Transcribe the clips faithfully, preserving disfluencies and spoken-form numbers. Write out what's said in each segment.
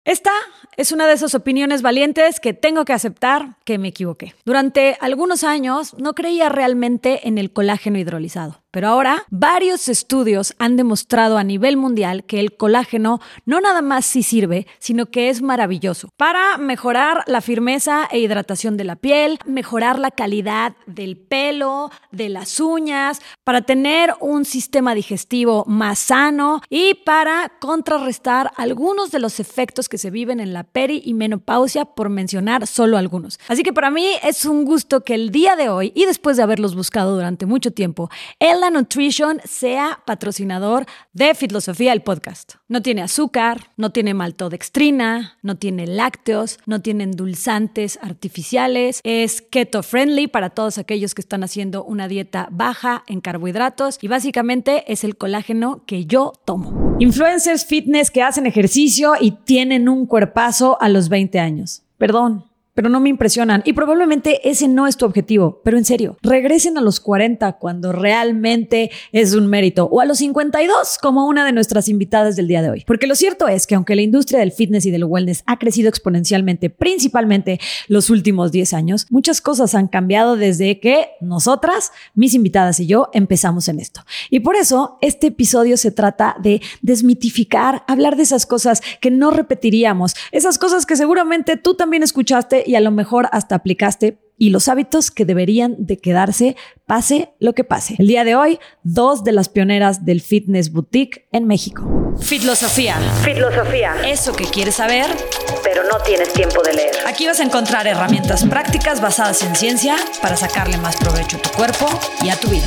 Esta es una de esas opiniones valientes que tengo que aceptar que me equivoqué. Durante algunos años no creía realmente en el colágeno hidrolizado, pero ahora varios estudios han demostrado a nivel mundial que el colágeno no nada más sí sirve, sino que es maravilloso para mejorar la firmeza e hidratación de la piel, mejorar la calidad del pelo, de las uñas, para tener un sistema digestivo más sano y para contrarrestar algunos de los efectos que se viven en la peri y menopausia, por mencionar solo algunos. Así que para mí es un gusto que el día de hoy, y después de haberlos buscado durante mucho tiempo, Ella Nutrition sea patrocinador de Fitlosofía, el podcast. No tiene azúcar, no tiene maltodextrina, no tiene lácteos, no tiene endulzantes artificiales, es keto friendly para todos aquellos que están haciendo una dieta baja en carbohidratos y básicamente es el colágeno que yo tomo. Influencers fitness que hacen ejercicio y tienen un cuerpazo a los veinte años. Perdón, pero no me impresionan y probablemente ese no es tu objetivo, pero en serio, regresen a los cuarenta cuando realmente es un mérito, o a los cincuenta y dos como una de nuestras invitadas del día de hoy. Porque lo cierto es que aunque la industria del fitness y del wellness ha crecido exponencialmente, principalmente los últimos diez años, muchas cosas han cambiado desde que nosotras, mis invitadas y yo, empezamos en esto. Y por eso este episodio se trata de desmitificar, hablar de esas cosas que no repetiríamos, esas cosas que seguramente tú también escuchaste y a lo mejor hasta aplicaste, y los hábitos que deberían de quedarse pase lo que pase. El día de hoy, dos de las pioneras del fitness boutique en México. Fitlosofía. Fitlosofía. Eso que quieres saber, pero no tienes tiempo de leer. Aquí vas a encontrar herramientas prácticas basadas en ciencia para sacarle más provecho a tu cuerpo y a tu vida.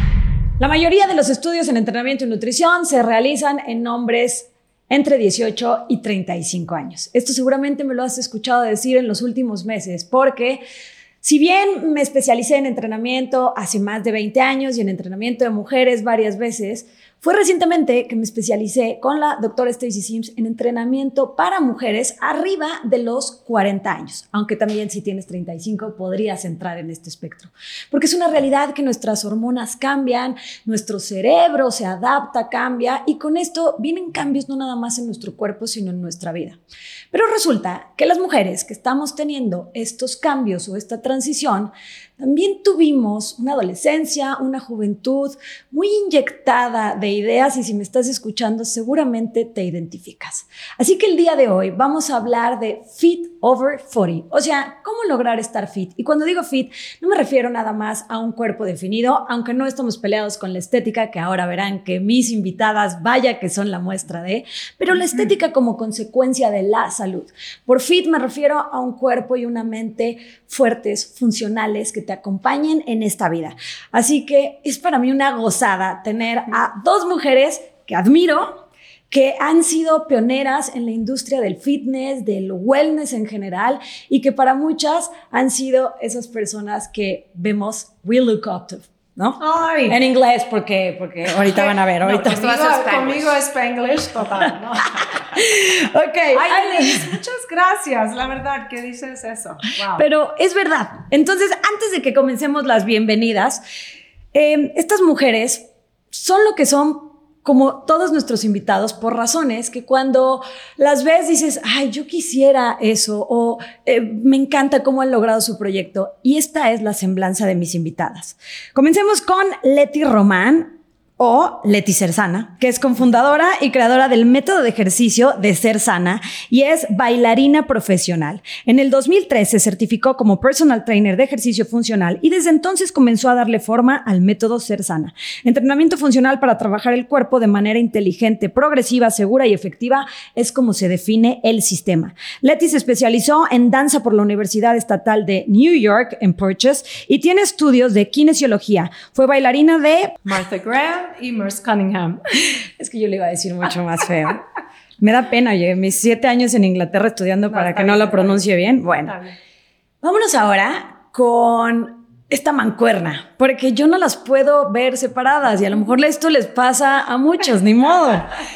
La mayoría de los estudios en entrenamiento y nutrición se realizan en hombres entre dieciocho y treinta y cinco años. Esto seguramente me lo has escuchado decir en los últimos meses, porque si bien me especialicé en entrenamiento hace más de veinte años y en entrenamiento de mujeres varias veces, fue recientemente que me especialicé con la doctora Stacy Sims en entrenamiento para mujeres arriba de los cuarenta años, aunque también si tienes treinta y cinco podrías entrar en este espectro, porque es una realidad que nuestras hormonas cambian, nuestro cerebro se adapta, cambia, y con esto vienen cambios no nada más en nuestro cuerpo, sino en nuestra vida. Pero resulta que las mujeres que estamos teniendo estos cambios o esta transición, también tuvimos una adolescencia, una juventud muy inyectada de ideas, y si me estás escuchando seguramente te identificas. Así que el día de hoy vamos a hablar de Fit Over cuarenta, o sea, cómo lograr estar fit. Y cuando digo fit, no me refiero nada más a un cuerpo definido, aunque no estamos peleados con la estética, que ahora verán que mis invitadas, vaya que son la muestra de, pero la estética como consecuencia de la salud. Por fit me refiero a un cuerpo y una mente fuertes, funcionales, que te acompañen en esta vida. Así que es para mí una gozada tener a dos mujeres que admiro, que han sido pioneras en la industria del fitness, del wellness en general, y que para muchas han sido esas personas que vemos, we look up to, ¿no? Ay. En inglés, porque, porque ahorita van a ver. Ahorita. No, conmigo, conmigo es Spanglish total, ¿no? Ok. Ay, Liz, muchas gracias, la verdad que dices eso. Wow. Pero es verdad. Entonces, antes de que comencemos las bienvenidas, eh, estas mujeres son lo que son, como todos nuestros invitados, por razones que cuando las ves dices, ay, yo quisiera eso, o eh, me encanta cómo han logrado su proyecto. Y esta es la semblanza de mis invitadas. Comencemos con Leti Román, o Leti Ser Sana, que es cofundadora y creadora del método de ejercicio de Ser Sana y es bailarina profesional. En el dos mil tres se certificó como personal trainer de ejercicio funcional y desde entonces comenzó a darle forma al método Ser Sana. Entrenamiento funcional para trabajar el cuerpo de manera inteligente, progresiva, segura y efectiva es como se define el sistema. Leti se especializó en danza por la Universidad Estatal de New York en Purchase y tiene estudios de kinesiología. Fue bailarina de Martha Graham y Merce Cunningham. Es que yo le iba a decir mucho más feo. Me da pena, llegué mis siete años en Inglaterra estudiando no, para que bien, no lo pronuncie bien. bien. Bueno, bien. Vámonos ahora con esta mancuerna, porque yo no las puedo ver separadas y a lo mejor esto les pasa a muchos, ni modo.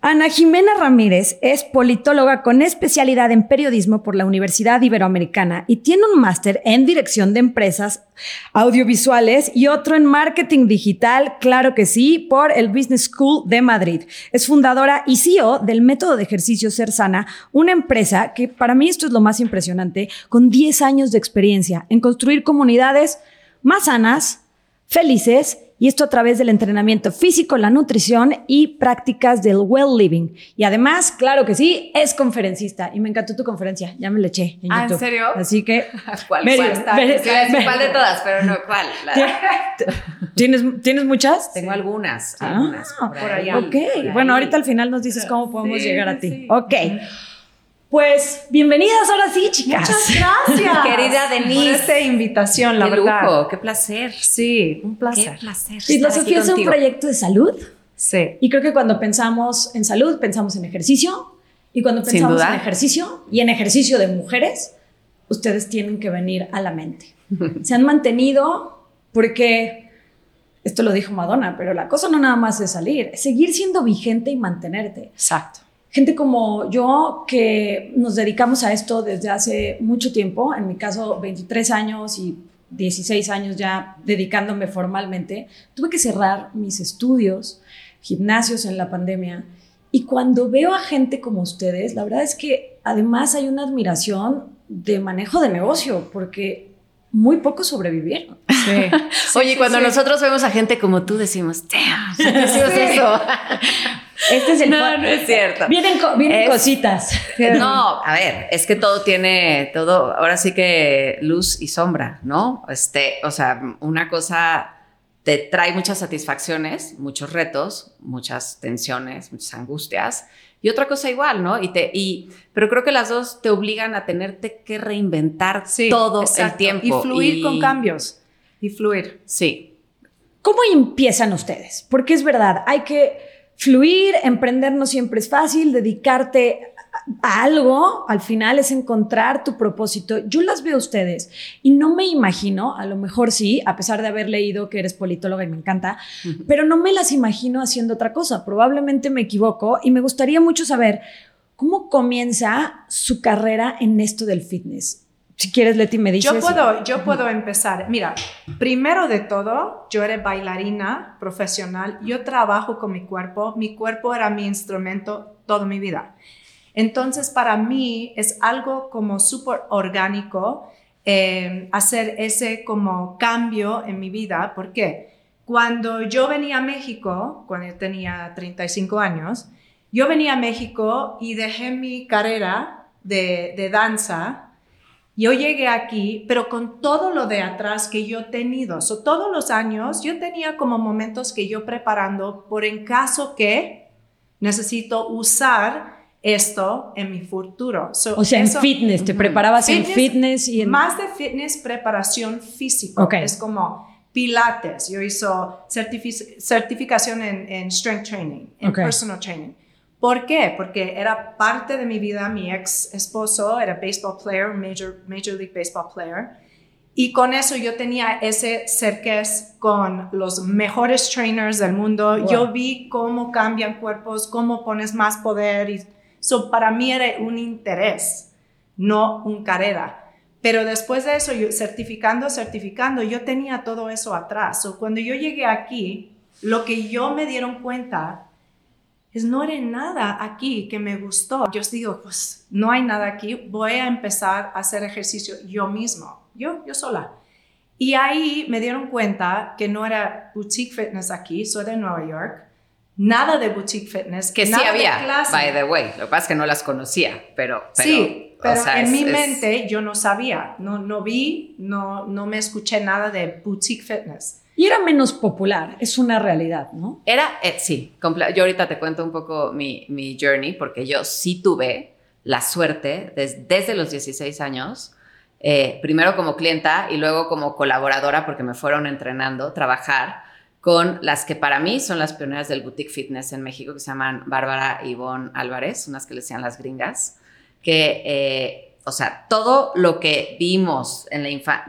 Ana Jimena Ramírez es politóloga con especialidad en periodismo por la Universidad Iberoamericana y tiene un máster en dirección de empresas audiovisuales y otro en marketing digital, claro que sí, por el Business School de Madrid. Es fundadora y C E O del método de ejercicio Ser Sana, una empresa que para mí esto es lo más impresionante, con diez años de experiencia en construir comunidades más sanas, felices, y esto a través del entrenamiento físico, la nutrición y prácticas del well living. Y además, claro que sí, es conferencista. Y me encantó tu conferencia, ya me la eché en ¿Ah, YouTube. en serio? Así que... ¿Cuál, Mary, cuál está? Mary, Sí, es Mary. igual de todas, pero no, ¿cuál? La- ¿Tienes, ¿Tienes muchas? Tengo algunas, Ah, algunas por, por ahí, allá. Ok, por bueno, ahí. ahorita al final nos dices cómo podemos Sí, llegar a ti. sí. Ok, pues bienvenidas ahora sí, chicas. Muchas gracias. Querida Denise. Por esta invitación, la Qué verdad. lujo, qué placer. Sí, un placer. Qué placer. Isla estar aquí Sofía es un contigo. proyecto de salud. Sí. Y creo que cuando pensamos en salud, pensamos en ejercicio. Y cuando Sin pensamos duda. en ejercicio y en ejercicio de mujeres, ustedes tienen que venir a la mente. Se han mantenido porque, esto lo dijo Madonna, pero la cosa no nada más es salir, es seguir siendo vigente y mantenerte. Exacto. Gente como yo que nos dedicamos a esto desde hace mucho tiempo, en mi caso veintitrés años y dieciséis años ya dedicándome formalmente, tuve que cerrar mis estudios, gimnasios en la pandemia. Y cuando veo a gente como ustedes, la verdad es que además hay una admiración de manejo de negocio, porque muy pocos sobrevivieron. Sí. Oye, sí, cuando sí. nosotros vemos a gente como tú, decimos, damn, ¿por qué decimos eso? Este es el... No, no es cierto. Vienen, co- vienen Es- cositas. No, a ver, es que todo tiene, todo, ahora sí que luz y sombra, ¿no? Este, o sea, una cosa te trae muchas satisfacciones, muchos retos, muchas tensiones, muchas angustias, y otra cosa igual, ¿no? Y te, y, pero creo que las dos te obligan a tenerte que reinventar Sí, todo exacto. el tiempo. Y fluir y- con cambios. Y fluir. Sí. ¿Cómo empiezan ustedes? Porque es verdad, hay que fluir, emprender no siempre es fácil, dedicarte a algo, al final es encontrar tu propósito. Yo las veo a ustedes y no me imagino, a lo mejor sí, a pesar de haber leído que eres politóloga y me encanta, uh-huh. pero no me las imagino haciendo otra cosa. Probablemente me equivoco y me gustaría mucho saber cómo comienza su carrera en esto del fitness. Si quieres, Leti, me dices. Yo puedo, yo puedo empezar. Mira, primero de todo, yo era bailarina profesional. Yo trabajo con mi cuerpo. Mi cuerpo era mi instrumento toda mi vida. Entonces, para mí es algo como súper orgánico eh, hacer ese como cambio en mi vida. ¿Por qué? Cuando yo venía a México, cuando yo tenía treinta y cinco años, yo venía a México y dejé mi carrera de, de danza. Yo llegué aquí, pero con todo lo de atrás que yo he tenido. So, todos los años yo tenía como momentos que yo preparando por en caso que necesito usar esto en mi futuro. So, o sea, eso, en fitness, te preparabas fitness, en fitness y en... Más de fitness, preparación física. Okay. Es como pilates. Yo hice certific- certificación en, en strength training, en okay. personal training. ¿Por qué? Porque era parte de mi vida. Mi ex esposo era baseball player, major, major league baseball player. Y con eso yo tenía ese cerquez con los mejores trainers del mundo. Wow. Yo vi cómo cambian cuerpos, cómo pones más poder. Y so, para mí era un interés, no una carrera. Pero después de eso, yo certificando, certificando, yo tenía todo eso atrás. So, cuando yo llegué aquí, lo que yo me dieron cuenta es no era nada aquí que me gustó. Yo digo, pues no hay nada aquí, voy a empezar a hacer ejercicio yo mismo, yo, yo sola. Y ahí me dieron cuenta que no era boutique fitness aquí, soy de Nueva York, nada de boutique fitness. Que sí nada había, de clase. by the way, lo que pasa es que no las conocía, pero... pero sí, pero o sea, en es, mi es... mente yo no sabía, no, no vi, no, no me escuché nada de boutique fitness. Y era menos popular, es una realidad, ¿no? Era, eh, sí, comple- yo ahorita te cuento un poco mi, mi journey, porque yo sí tuve la suerte des- desde los dieciséis años, eh, primero como clienta y luego como colaboradora, porque me fueron entrenando, trabajar con las que para mí son las pioneras del boutique fitness en México, que se llaman Bárbara y Ivonne Álvarez, unas que le decían las gringas, que, eh, o sea, todo lo que vimos en la infancia...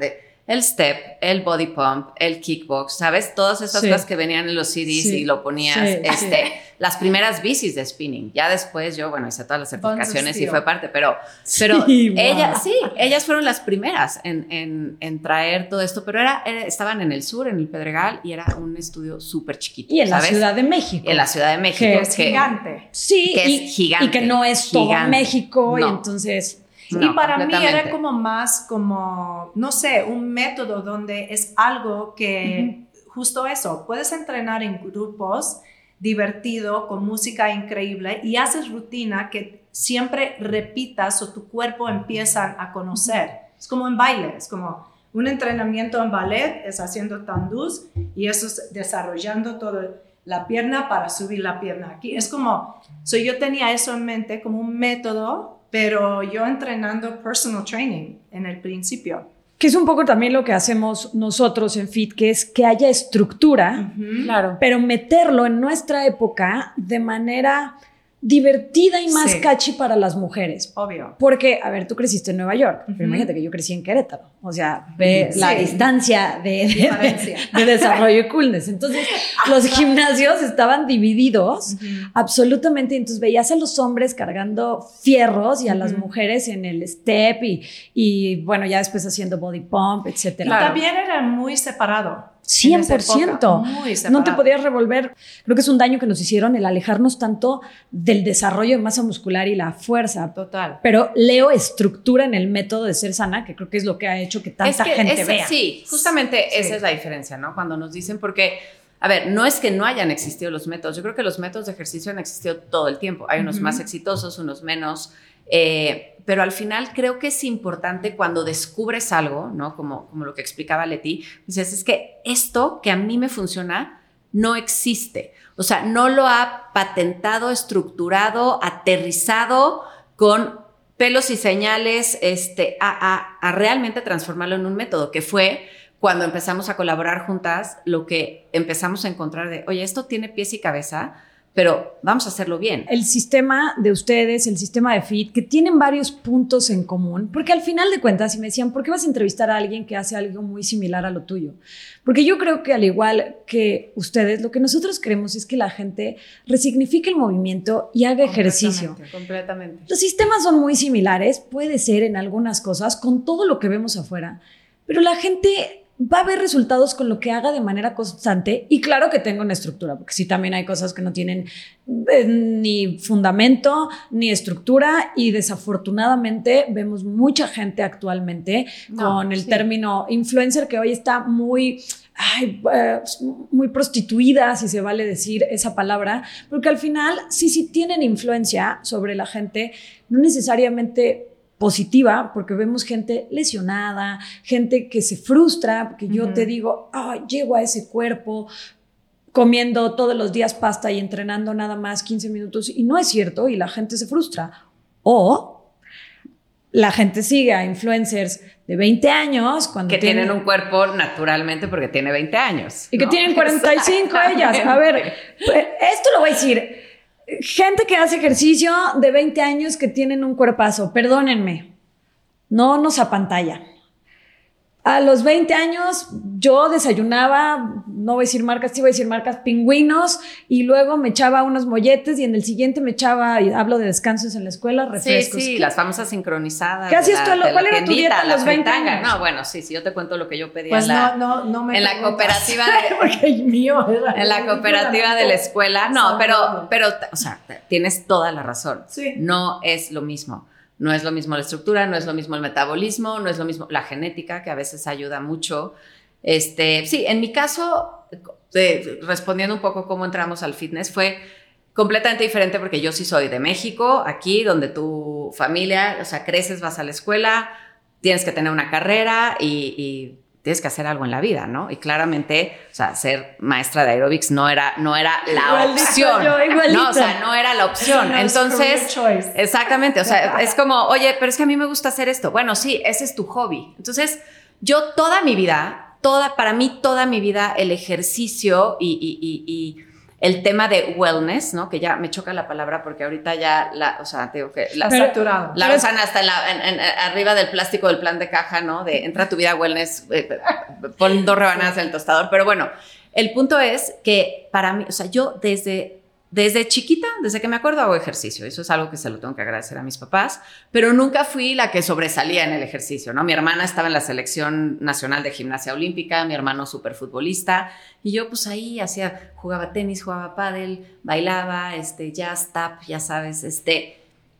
el step, el body pump, el kickbox, ¿sabes? Todas esas sí. cosas que venían en los C Ds sí. y lo ponías, sí, este, sí. las primeras bicis de spinning. Ya después yo, bueno, hice todas las certificaciones y fue parte, pero, pero sí, wow. ella, sí, ellas fueron las primeras en, en, en traer todo esto, pero era, era, estaban en el sur, en el Pedregal, y era un estudio súper chiquito, Y en ¿sabes? la Ciudad de México. En la Ciudad de México. Que es que, gigante. Sí, que y, es gigante. Y que no es todo gigante. México, no. y entonces... No, y para mí era completamente. como más como, no sé, un método donde es algo que, uh-huh. justo eso, puedes entrenar en grupos, divertido, con música increíble, y haces rutina que siempre repitas o tu cuerpo empieza a conocer. Uh-huh. Es como en baile, es como un entrenamiento en ballet, es haciendo tandús, y eso es desarrollando toda la pierna para subir la pierna aquí. Es como, so yo tenía eso en mente como un método, pero yo entrenando personal training en el principio. Que es un poco también lo que hacemos nosotros en Fit, que es que haya estructura, Uh-huh. Claro. pero meterlo en nuestra época de manera divertida y más Sí. catchy para las mujeres. Obvio. Porque, a ver, tú creciste en Nueva York, Uh-huh. pero imagínate que yo crecí en Querétaro. O sea, ve Sí. la distancia de, de, Diferencia. de, de desarrollo y coolness. Entonces, los gimnasios estaban divididos Uh-huh. absolutamente. Entonces, veías a los hombres cargando fierros y a Uh-huh. las mujeres en el step y, y, bueno, ya después haciendo body pump, etcétera. Y Claro. también era muy separado. cien en esa por ciento. época, muy separado. No te podías revolver. Creo que es un daño que nos hicieron el alejarnos tanto del desarrollo de masa muscular y la fuerza. Total. Pero leo estructura en el método de ser sana, que creo que es lo que ha hecho que tanta es que gente ese, vea. Sí, justamente Sí. esa es la diferencia, ¿no? Cuando nos dicen, porque, a ver, no es que no hayan existido los métodos, yo creo que los métodos de ejercicio han existido todo el tiempo. Hay unos Uh-huh. más exitosos, unos menos, eh, pero al final creo que es importante cuando descubres algo, ¿no? Como, como lo que explicaba Leti, dices, es que esto que a mí me funciona no existe. O sea, no lo ha patentado, estructurado, aterrizado con pelos y señales este, a, a, a realmente transformarlo en un método, que fue cuando empezamos a colaborar juntas, lo que empezamos a encontrar de, oye, esto tiene pies y cabeza, pero vamos a hacerlo bien. El sistema de ustedes, el sistema de Fit, que tienen varios puntos en común, porque al final de cuentas, si me decían, ¿por qué vas a entrevistar a alguien que hace algo muy similar a lo tuyo? Porque yo creo que al igual que ustedes, lo que nosotros queremos es que la gente resignifique el movimiento y haga ejercicio. Completamente. Los sistemas son muy similares, puede ser en algunas cosas, con todo lo que vemos afuera, pero la gente va a ver resultados con lo que haga de manera constante, y claro que tenga una estructura, porque sí también hay cosas que no tienen eh, ni fundamento ni estructura, y desafortunadamente vemos mucha gente actualmente No, con el sí. término influencer, que hoy está muy... Ay, eh, muy prostituida, si se vale decir esa palabra, porque al final sí, sí tienen influencia sobre la gente, no necesariamente positiva, porque vemos gente lesionada, gente que se frustra, porque yo Uh-huh. te digo, ay, llego a ese cuerpo comiendo todos los días pasta y entrenando nada más quince minutos, y no es cierto, y la gente se frustra. O la gente sigue a influencers de veinte años cuando Que tienen un cuerpo naturalmente porque tiene veinte años. y que ¿no? tienen cuarenta y cinco ellas. A ver, esto lo voy a decir. Gente que hace ejercicio de veinte años que tienen un cuerpazo, perdónenme, no nos apantallan. A los veinte años yo desayunaba, no voy a decir marcas, sí voy a decir marcas, pingüinos, y luego me echaba unos molletes, y en el siguiente me echaba, y hablo de descansos en la escuela, refrescos. Sí, sí, las famosas sincronizadas. ¿Qué hacías de tú? la- de ¿Cuál la era tu tiendita, dieta a la los veinte fritanga. años? No, bueno, sí, sí, yo te cuento lo que yo pedía Pues en la, no, no, no me en la preguntas. cooperativa de, Porque el mío era- en la cooperativa de la escuela. No, pero, Saludable. pero, o sea, tienes toda la razón. Sí. No es lo mismo. No es lo mismo la estructura, no es lo mismo el metabolismo, no es lo mismo la genética, que a veces ayuda mucho. Este, sí, en mi caso, eh, respondiendo un poco cómo entramos al fitness, fue completamente diferente, porque yo sí soy de México, aquí donde tu familia, o sea, creces, vas a la escuela, tienes que tener una carrera y, y tienes que hacer algo en la vida, ¿no? Y claramente, o sea, ser maestra de aerobics no era, no era la Igualita opción. yo, igualita. No, o sea, no era la opción. Eso no es Entonces, career choice. exactamente, o sea, es como, oye, pero es que a mí me gusta hacer esto. Bueno, sí, ese es tu hobby. Entonces, yo toda mi vida, toda, para mí toda mi vida, el ejercicio y, y, y, y el tema de wellness, ¿no? Que ya me choca la palabra porque ahorita ya, la, o sea, te digo que la, Está saturado. La Pero usan hasta en la, en, en, arriba del plástico del plan de caja, ¿no? De entra a tu vida wellness, eh, pon dos rebanadas en el tostador. Pero bueno, el punto es que para mí, o sea, yo desde... Desde chiquita, desde que me acuerdo, hago ejercicio. Eso es algo que se lo tengo que agradecer a mis papás, pero nunca fui la que sobresalía en el ejercicio, ¿no? Mi hermana estaba en la selección nacional de gimnasia olímpica, mi hermano superfutbolista, y yo pues ahí hacía, jugaba tenis, jugaba pádel, bailaba, este, jazz, tap, ya sabes, este...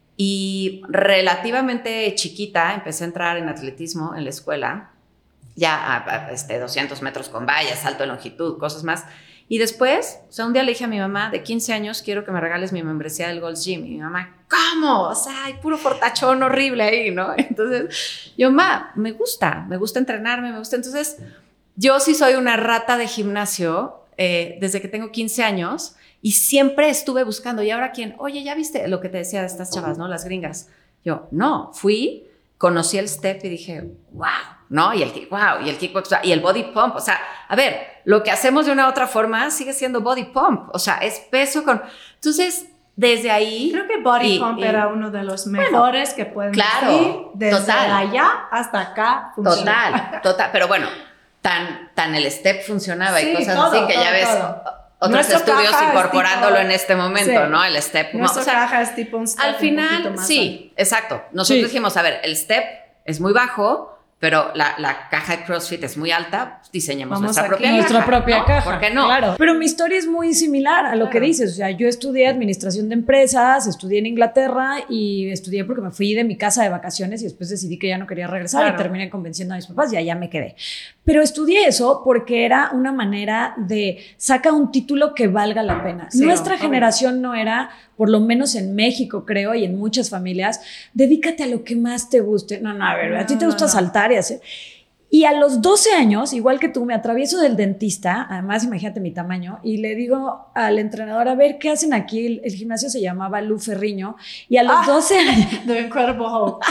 Y relativamente chiquita empecé a entrar en atletismo en la escuela, ya a, a este, doscientos metros con vallas, salto de longitud, cosas más. Y después, o sea, un día le dije a mi mamá, de quince años, quiero que me regales mi membresía del Gold's Gym. Y mi mamá, ¿cómo? O sea, hay puro fortachón horrible ahí, ¿no? Entonces, yo, mamá, me gusta, me gusta entrenarme, me gusta. Entonces, yo sí soy una rata de gimnasio eh, desde que tengo quince años y siempre estuve buscando. Y ahora, ¿quién? Oye, ¿ya viste lo que te decía de estas chavas, no? Las gringas. Yo, no, fui, conocí el step y dije, wow. ¿No? Y el, wow, y el kickbox, y el body pump, o sea, a ver, lo que hacemos de una u otra forma sigue siendo body pump, o sea, es peso con... Entonces, desde ahí... Creo que body y, pump y, era uno de los mejores bueno, que pueden claro, decir, desde total, allá hasta acá funciona. Total, total, pero bueno, tan, tan el step funcionaba sí, y cosas todo, así que todo, ya ves... Todo. Otros Nuestro estudios incorporándolo tipo, en este momento, sí. ¿no? El step. Nuestra o sea, caja es tipo un step al final, un más sí, alto. Exacto. Nosotros sí. dijimos, a ver, el step es muy bajo, pero la, la caja de CrossFit es muy alta, diseñemos Vamos nuestra aquí. propia nuestra caja. propia ¿no? caja. ¿Por qué no? Claro. Pero mi historia es muy similar a lo claro. que dices. O sea, yo estudié administración de empresas, estudié en Inglaterra y estudié porque me fui de mi casa de vacaciones y después decidí que ya no quería regresar claro. y terminé convenciendo a mis papás y allá me quedé. Pero estudié eso porque era una manera de saca un título que valga la pena. Sí, Nuestra no, generación no era, por lo menos en México creo y en muchas familias, dedícate a lo que más te guste. No, no, a ver, no, a ti te gusta no, no. saltar y hacer... Y a los doce años, igual que tú, me atravieso del dentista, además imagínate mi tamaño, y le digo al entrenador, a ver, ¿qué hacen aquí? El, el gimnasio se llamaba Lou Ferrigno, y a los ah, doce años... The Incredible Hulk.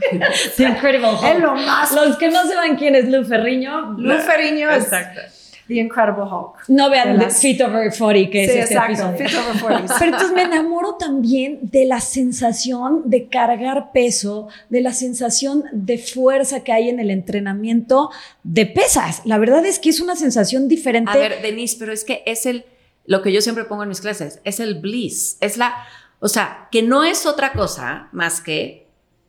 The Incredible Hulk. Es lo más... Los que no sepan quién es Lou Ferrigno... Lou Ferrigno es... Exacto. The Incredible Hulk. No vean las... Fit Over cuarenta, que sí, es este exacto, episodio. Fit Over cuarenta. Pero entonces me enamoro también de la sensación de cargar peso, de la sensación de fuerza que hay en el entrenamiento de pesas. La verdad es que es una sensación diferente. A ver, Denise, pero es que es el, lo que yo siempre pongo en mis clases, es el bliss, es la, o sea, que no es otra cosa más que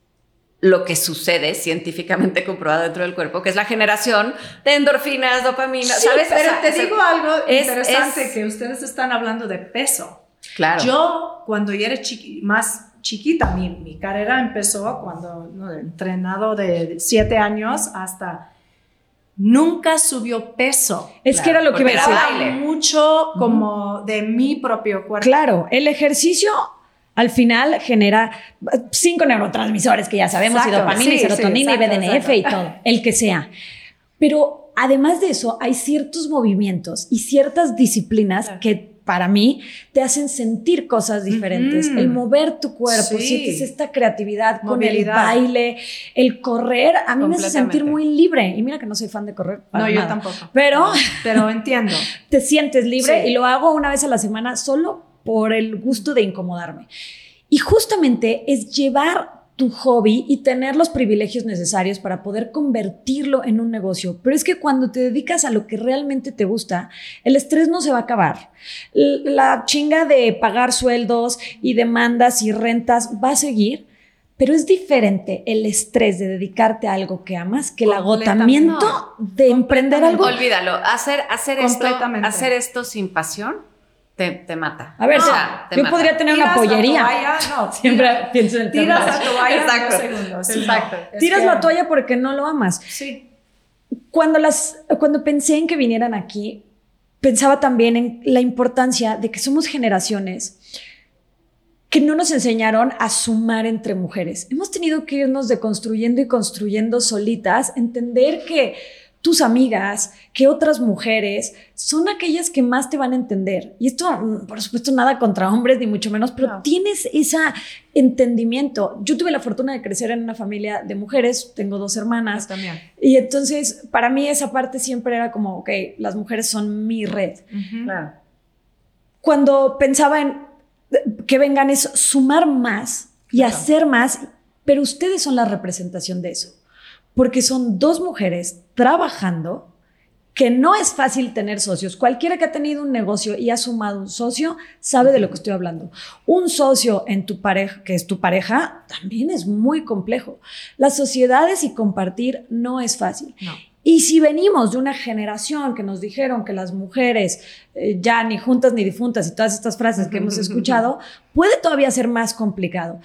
lo que sucede científicamente comprobado dentro del cuerpo, que es la generación de endorfinas, dopamina, sí, ¿sabes? Pero o sea, te digo algo es, interesante, es, que ustedes están hablando de peso. Claro. Yo, cuando yo era chiqui, más chiquita, mi, mi carrera empezó cuando, no, entrenado de siete años hasta... Nunca subió peso. Es claro, que era lo que me decía mucho como uh-huh. de mi propio cuerpo. Claro, el ejercicio... Al final genera cinco neurotransmisores que ya sabemos, exacto, y dopamina, sí, y serotonina, sí, exacto, y B D N F exacto. y todo, el que sea. Pero además de eso, hay ciertos movimientos y ciertas disciplinas claro. que para mí te hacen sentir cosas diferentes. Mm-hmm. El mover tu cuerpo, sí. sientes esta creatividad Movilidad. Con el baile, el correr, a mí me hace sentir muy libre. Y mira que no soy fan de correr para No, nada. yo tampoco. Pero, no, pero entiendo. Te sientes libre sí. y lo hago una vez a la semana solo por el gusto de incomodarme. Y justamente es llevar tu hobby y tener los privilegios necesarios para poder convertirlo en un negocio. Pero es que cuando te dedicas a lo que realmente te gusta, el estrés no se va a acabar. La chinga de pagar sueldos y demandas y rentas va a seguir, pero es diferente el estrés de dedicarte a algo que amas que el agotamiento no, de emprender algo. Olvídalo, hacer, hacer, esto, hacer esto sin pasión Te, te mata. A ver, no, o sea, te yo mata. podría tener una pollería. Toalla, no, siempre tira, pienso en el tiras la toalla Exacto. en dos segundos. Sí, Exacto. No, tiras que... la toalla porque no lo amas. Sí. Cuando, las, cuando pensé en que vinieran aquí, pensaba también en la importancia de que somos generaciones que no nos enseñaron a sumar entre mujeres. Hemos tenido que irnos deconstruyendo y construyendo solitas, entender que tus amigas, que otras mujeres son aquellas que más te van a entender. Y esto, por supuesto, nada contra hombres, ni mucho menos, pero no. tienes ese entendimiento. Yo tuve la fortuna de crecer en una familia de mujeres, tengo dos hermanas. Yo también. Y entonces, para mí esa parte siempre era como, ok, las mujeres son mi red. Uh-huh. Claro. cuando pensaba en que vengan es sumar más y claro. hacer más, pero ustedes son la representación de eso, porque son dos mujeres trabajando, que no es fácil tener socios. Cualquiera que ha tenido un negocio y ha sumado un socio sabe de lo que estoy hablando. Un socio en tu pareja, que es tu pareja, también es muy complejo. Las sociedades y compartir no es fácil. No. Y si venimos de una generación que nos dijeron que las mujeres eh, ya ni juntas ni difuntas y todas estas frases que hemos escuchado, puede todavía ser más complicado.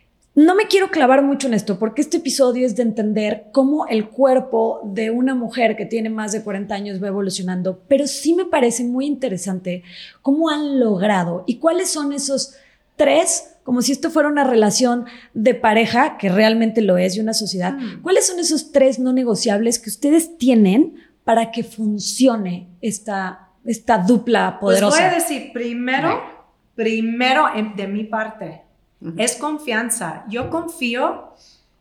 No me quiero clavar mucho en esto porque este episodio es de entender cómo el cuerpo de una mujer que tiene más de cuarenta años va evolucionando, pero sí me parece muy interesante cómo han logrado y cuáles son esos tres, como si esto fuera una relación de pareja, que realmente lo es, y una sociedad. Mm. ¿Cuáles son esos tres no negociables que ustedes tienen para que funcione esta, esta dupla poderosa? Pues voy a decir, primero, primero de mi parte, Uh-huh. es confianza. Yo confío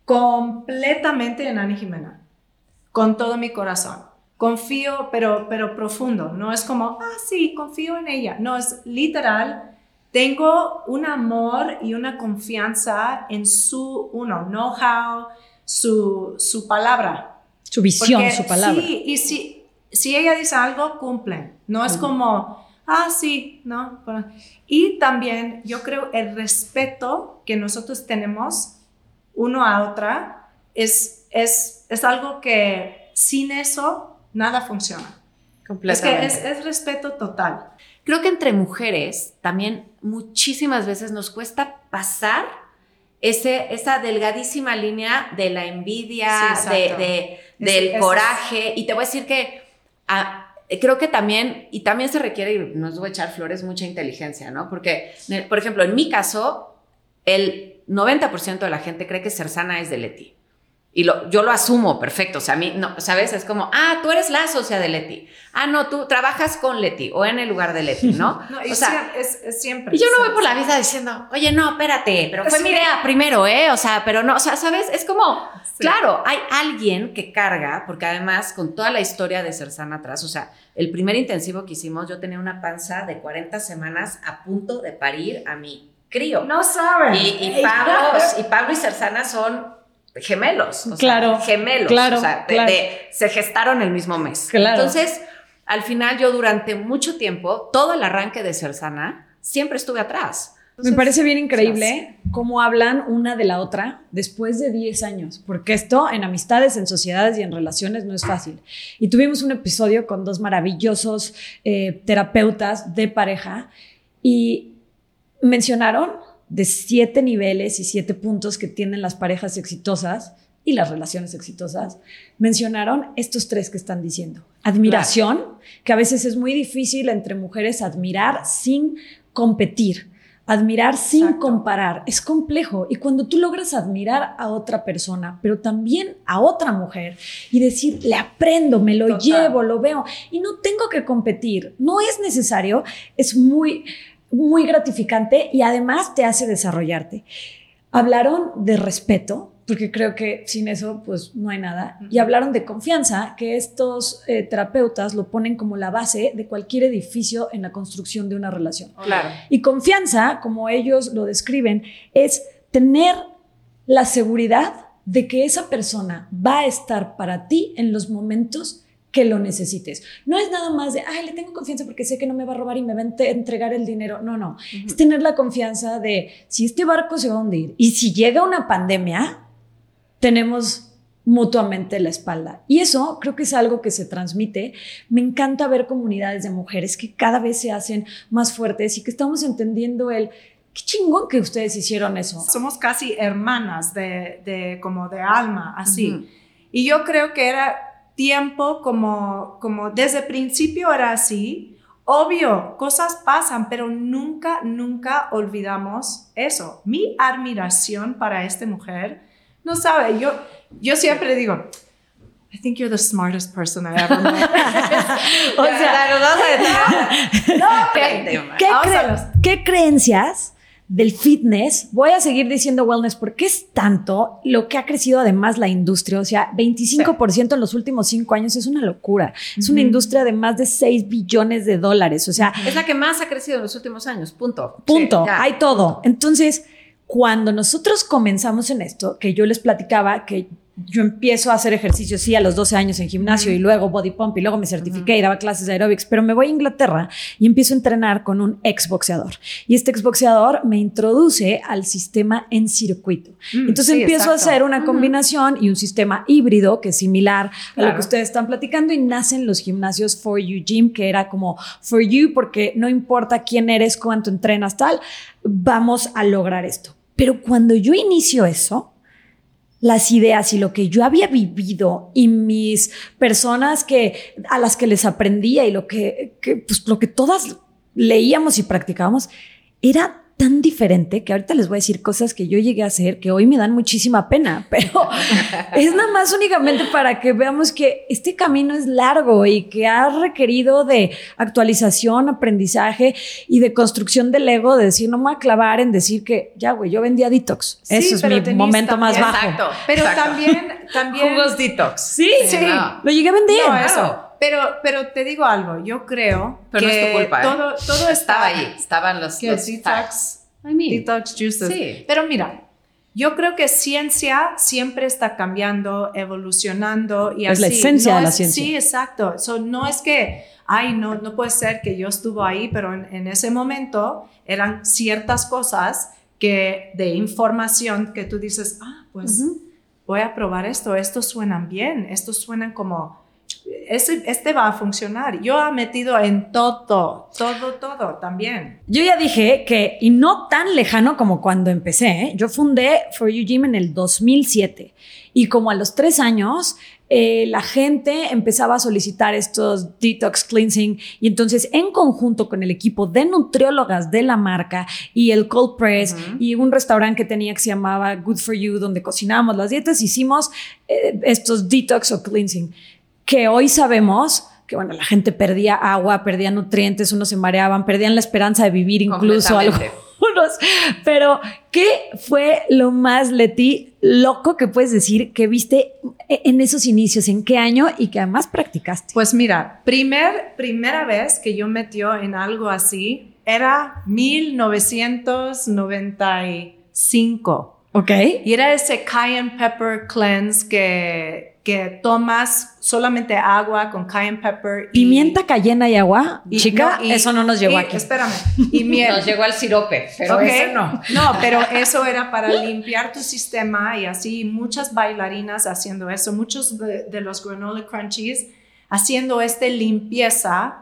completamente en Ana Jimena, con todo mi corazón. Confío, pero, pero profundo. No es como, ah, sí, confío en ella. No, es literal. Tengo un amor y una confianza en su, uno, know-how, su, su palabra. Su visión, Porque, su palabra. Sí, y si, si ella dice algo, cumplen. No es uh-huh. como... Ah, sí, ¿no? Y también yo creo el respeto que nosotros tenemos uno a otra es, es, es algo que sin eso nada funciona. Completamente. Es que es, es respeto total. Creo que entre mujeres también muchísimas veces nos cuesta pasar ese, esa delgadísima línea de la envidia, sí, de, de, del es, coraje. Es, y te voy a decir que... A, Creo que también, y también se requiere, y no os voy a echar flores, mucha inteligencia, ¿no? Porque, por ejemplo, en mi caso, el noventa por ciento de la gente cree que Zerzana es de Leti. Y lo, yo lo asumo perfecto. O sea, a mí, no, ¿sabes? Es como, ah, tú eres la socia de Leti. Ah, no, tú trabajas con Leti o en el lugar de Leti, ¿no? no y o sea, es, es siempre. Y yo no voy por la vida diciendo, oye, no, espérate, pero fue sí. mi idea primero, ¿eh? O sea, pero no, o sea, ¿sabes? Es como, sí. claro, hay alguien que carga, porque además, con toda la historia de Zerzana atrás, o sea, el primer intensivo que hicimos, yo tenía una panza de cuarenta semanas a punto de parir a mi crío. No saben. Y, y, Pablo, y Pablo y Zerzana son gemelos. O claro. Sea, gemelos. Claro, o sea, de, claro. de, se gestaron el mismo mes. Claro. Entonces, al final, yo durante mucho tiempo, todo el arranque de Zerzana, siempre estuve atrás. Entonces, me parece bien increíble cómo hablan una de la otra después de diez años, porque esto en amistades, en sociedades y en relaciones no es fácil. Y tuvimos un episodio con dos maravillosos eh, terapeutas de pareja y mencionaron de siete niveles y siete puntos que tienen las parejas exitosas y las relaciones exitosas. Mencionaron estos tres que están diciendo. Admiración, claro. que a veces es muy difícil entre mujeres admirar sin competir. Admirar sin Exacto. comparar, es complejo. Y cuando tú logras admirar a otra persona, pero también a otra mujer y decir, le aprendo, me lo Total. llevo, lo veo y no tengo que competir, no es necesario, es muy, muy gratificante y además te hace desarrollarte. Hablaron de respeto, porque creo que sin eso pues no hay nada. Y hablaron de confianza, que estos eh, terapeutas lo ponen como la base de cualquier edificio en la construcción de una relación. Claro. Y confianza, como ellos lo describen, es tener la seguridad de que esa persona va a estar para ti en los momentos que lo necesites. No es nada más de, ay, le tengo confianza porque sé que no me va a robar y me va a entregar el dinero. No, no. Uh-huh. Es tener la confianza de, si este barco se va a hundir y si llega una pandemia, tenemos mutuamente la espalda. Y eso creo que es algo que se transmite. Me encanta ver comunidades de mujeres que cada vez se hacen más fuertes y que estamos entendiendo el, qué chingón que ustedes hicieron eso. Somos casi hermanas de, de como de alma, así. Uh-huh. Y yo creo que era tiempo como, como desde el principio era así. Obvio, cosas pasan, pero nunca, nunca olvidamos eso. Mi admiración para esta mujer, no sabe, yo, yo siempre digo, I think you're the smartest person I ever met. O sea, no, ¿qué, ¿qué, cre- ¿qué creencias del fitness, voy a seguir diciendo wellness porque es tanto lo que ha crecido además la industria. O sea, veinticinco por ciento sí. en los últimos cinco años es una locura. Es uh-huh. una industria de más de seis billones de dólares. O sea, es la que más ha crecido en los últimos años. Punto. Punto. Sí, hay todo. Entonces, cuando nosotros comenzamos en esto, que yo les platicaba que yo empiezo a hacer ejercicio, sí, a los doce años en gimnasio uh-huh. y luego body pump y luego me certifiqué uh-huh. y daba clases de aeróbics, pero me voy a Inglaterra y empiezo a entrenar con un exboxeador. Y este exboxeador me introduce al sistema en circuito. Mm, Entonces sí, empiezo exacto. a hacer una uh-huh. combinación y un sistema híbrido que es similar claro. a lo que ustedes están platicando y nacen los gimnasios For You Gym, que era como For You porque no importa quién eres, cuánto entrenas, tal, vamos a lograr esto. Pero cuando yo inicio eso, las ideas y lo que yo había vivido y mis personas que, a las que les aprendía y lo que, que, pues, lo que todas leíamos y practicábamos era tan diferente que ahorita les voy a decir cosas que yo llegué a hacer que hoy me dan muchísima pena, pero es nada más únicamente para que veamos que este camino es largo y que ha requerido de actualización, aprendizaje y de construcción del ego, de decir, no me voy a clavar en decir que ya, güey, yo vendía detox. Sí, eso es mi momento también, más bajo. Exacto. Pero exacto. también, también... Jugos detox. Sí, sí. No. Lo llegué a vender. No, eso. Pero, pero te digo algo, yo creo pero que no es tu culpa, todo, ¿eh? todo estaba está, ahí, estaban los, los detox, I mean, detox juices. Sí. Pero mira, yo creo que ciencia siempre está cambiando, evolucionando y es así. la esencia no de la es, ciencia. Sí, exacto. So, no es que, ay, no, no puede ser que yo estuve ahí, pero en, en ese momento eran ciertas cosas que de información que tú dices, ah, pues uh-huh. voy a probar esto, estos suenan bien, estos suenan como... Este, este va a funcionar. Yo he metido en todo, todo, todo también. Yo ya dije que, y no tan lejano como cuando empecé, ¿eh? Yo fundé For You Gym en el dos mil siete y como a los tres años eh, la gente empezaba a solicitar estos detox cleansing y entonces en conjunto con el equipo de nutriólogas de la marca y el cold press uh-huh. y un restaurante que tenía que se llamaba Good For You donde cocinábamos las dietas, hicimos eh, estos detox o cleansing que hoy sabemos que, bueno, la gente perdía agua, perdía nutrientes, unos se mareaban, perdían la esperanza de vivir incluso algunos. Pero, ¿qué fue lo más, Leti, loco que puedes decir que viste en esos inicios? ¿En qué año? Y que además practicaste. Pues mira, primer, primera vez que yo metió en algo así era mil novecientos noventa y cinco. Ok. Y era ese cayenne pepper cleanse que... que tomas solamente agua con cayenne pepper. Y, ¿Pimienta cayena y agua? Y, chica, no, y, eso no nos llegó y, aquí. Espérame. Y miel. Nos llegó al sirope, pero okay. eso no. No, pero eso era para limpiar tu sistema y así muchas bailarinas haciendo eso, muchos de, de los granola crunchies haciendo esta limpieza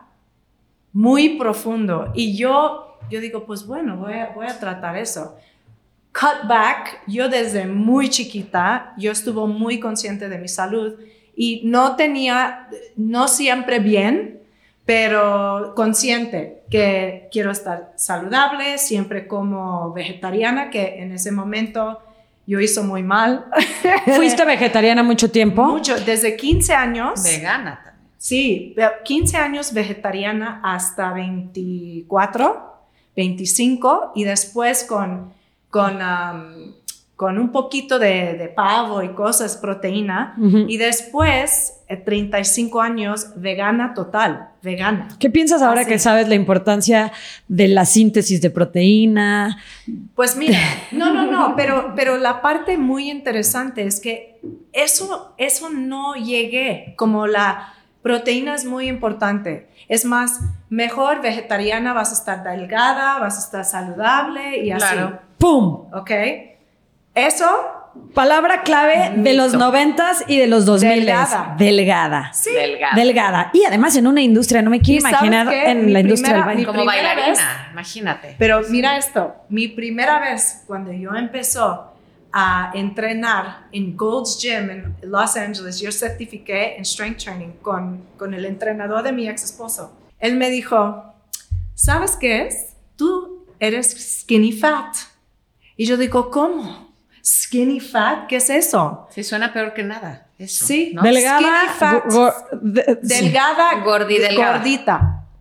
muy profundo. Y yo, yo digo, pues bueno, voy a, voy a tratar eso. Cut back, yo desde muy chiquita, yo estuve muy consciente de mi salud y no tenía, no siempre bien, pero consciente que quiero estar saludable, siempre como vegetariana, que en ese momento yo hice muy mal. ¿Fuiste vegetariana mucho tiempo? Mucho, desde quince años. Vegana también. Sí, quince años vegetariana hasta veinticuatro, veinticinco y después con... Con, um, con un poquito de, de pavo y cosas, proteína, uh-huh. y después, eh, treinta y cinco años, vegana total, vegana. ¿Qué piensas ahora Así. que sabes la importancia de la síntesis de proteína? Pues mira, no, no, no, pero, pero la parte muy interesante es que eso, eso no llegué, como la proteína es muy importante. Es más, mejor vegetariana, vas a estar delgada, vas a estar saludable y así. Claro. ¡Pum! ¿Ok? Eso... Palabra clave de los noventas y de los dos miles. Delgada. Delgada. Sí. Delgada. Delgada. Y además en una industria, no me quiero imaginar en mi la industria primera, del baile. Como bailarina, vez, imagínate. Pero mira esto, mi primera vez cuando yo empezó a entrenar en Gold's Gym en Los Angeles, yo certifiqué en Strength Training con, con el entrenador de mi ex esposo. Él me dijo, ¿sabes qué es? Tú eres skinny fat. Y yo digo, ¿cómo? ¿Skinny fat? ¿Qué es eso? Sí, suena peor que nada. Eso, sí, ¿no? Delgada. Skinny fat. Go, go, de, delgada. Gordi, delgada. Gordita.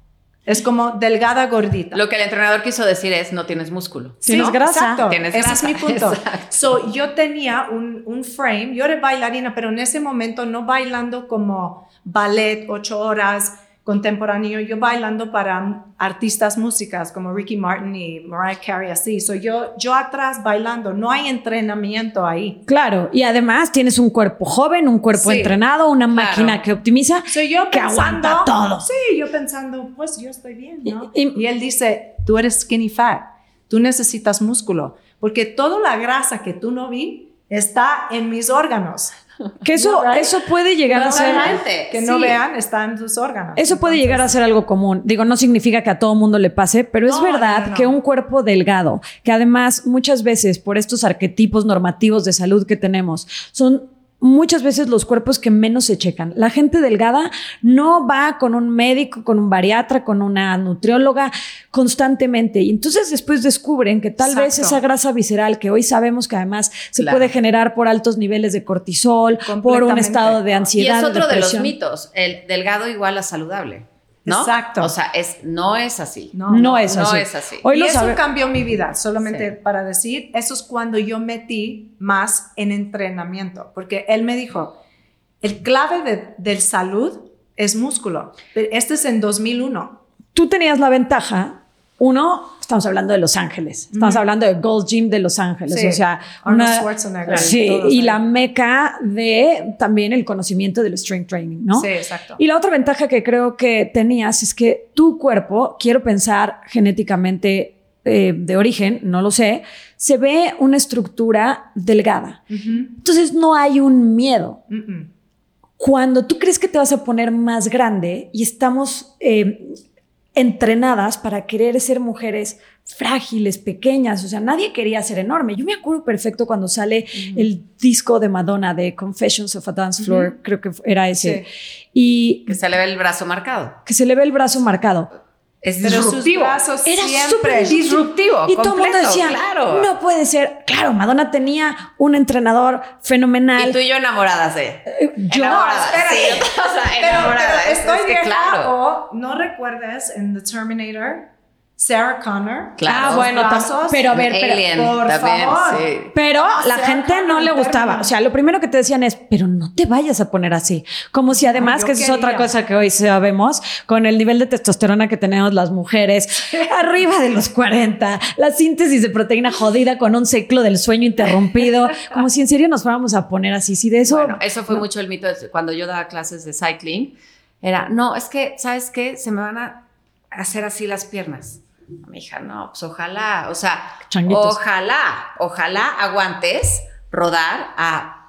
Es como delgada, gordita. Lo que el entrenador quiso decir es, no tienes músculo. Tienes Sí, grasa. Exacto. Tienes Ese grasa. es mi punto. Exacto. So, yo tenía un, un frame, yo era bailarina, pero en ese momento no bailando como ballet, ocho horas, contemporáneo, yo bailando para artistas músicas como Ricky Martin y Mariah Carey, así. So, yo, yo atrás bailando, no hay entrenamiento ahí. Claro, y además tienes un cuerpo joven, un cuerpo Sí, entrenado, una claro. máquina que optimiza, So, yo que pensando, aguanta todo. Sí, yo pensando, pues yo estoy bien, ¿no? Y- y- Y, él dice, tú eres skinny fat, tú necesitas músculo, porque toda la grasa que tú no vi está en mis órganos. Que eso, No, right? eso puede llegar a ser... Totalmente. Que no Sí. vean, está en tus órganos. Eso puede Entonces, llegar a ser algo común. Digo, no significa que a todo mundo le pase, pero es No, verdad no, no. que un cuerpo delgado, que además muchas veces por estos arquetipos normativos de salud que tenemos, son muchas veces los cuerpos que menos se checan. La gente delgada no va con un médico, con un bariatra, con una nutrióloga constantemente. Y entonces después descubren que tal vez Exacto. esa grasa visceral que hoy sabemos que además se Claro. puede generar por altos niveles de cortisol, por un Completamente. estado de Y ansiedad, es otro de los depresión. mitos, el delgado igual a saludable, ¿no? Exacto. O sea, es, no es así. No, No es no así. es así. Hoy y lo eso sabe- cambió mi vida, solamente Sí. para decir, eso es cuando yo metí más en entrenamiento, porque él me dijo, el clave de, del salud es músculo. Este es en dos mil uno. Tú tenías la ventaja. Uno, estamos hablando de Los Ángeles. Estamos Ujú. hablando de Gold's Gym de Los Ángeles. Sí, O sea, Arnold una- Schwarzenegger, Sí, todos y ahí. la meca de también el conocimiento del strength training, ¿no? Sí, exacto. Y la otra ventaja que creo que tenías es que tu cuerpo, quiero pensar genéticamente eh, de origen, no lo sé, se ve una estructura delgada. Ujú. Entonces no hay un miedo. Mm-mm. Cuando tú crees que te vas a poner más grande y estamos eh, entrenadas para querer ser mujeres frágiles, pequeñas, o sea, nadie quería ser enorme. Yo me acuerdo perfecto cuando sale uh-huh. el disco de Madonna de Confessions of a Dance Floor, uh-huh. creo que era ese. Sí. Y que se le ve el brazo marcado. Que se le ve el brazo marcado. Es Pero disruptivo. sus brazos Era siempre súper disruptivo. Y completo, todo el mundo decía, claro. no puede ser. Claro, Madonna tenía un entrenador fenomenal. Y tú y yo enamoradas de. Eh, yo, enamoradas. espérate. Sí, o sea, Pero, enamoradas. pero estoy es que vieja claro. o no recuerdes en The Terminator, Sarah Connor. Claro. Ah, bueno, brazos, pero a ver, pero, Alien por también, favor. sí. Pero la Sarah gente no Connor, le gustaba. término. O sea, lo primero que te decían es, pero no te vayas a poner así. Como si además, Ay, yo que esa es otra quería. cosa que hoy sabemos, con el nivel de testosterona que tenemos las mujeres, arriba de los cuarenta, la síntesis de proteína jodida con un ciclo del sueño interrumpido, como si en serio nos fuéramos a poner así. Si de eso... Bueno, eso fue mucho el mito de cuando yo daba clases de cycling. Era, no, es que, ¿sabes qué? Se me van a hacer así las piernas. Mi hija, no, pues ojalá, o sea, Changuitos. ojalá, ojalá aguantes rodar a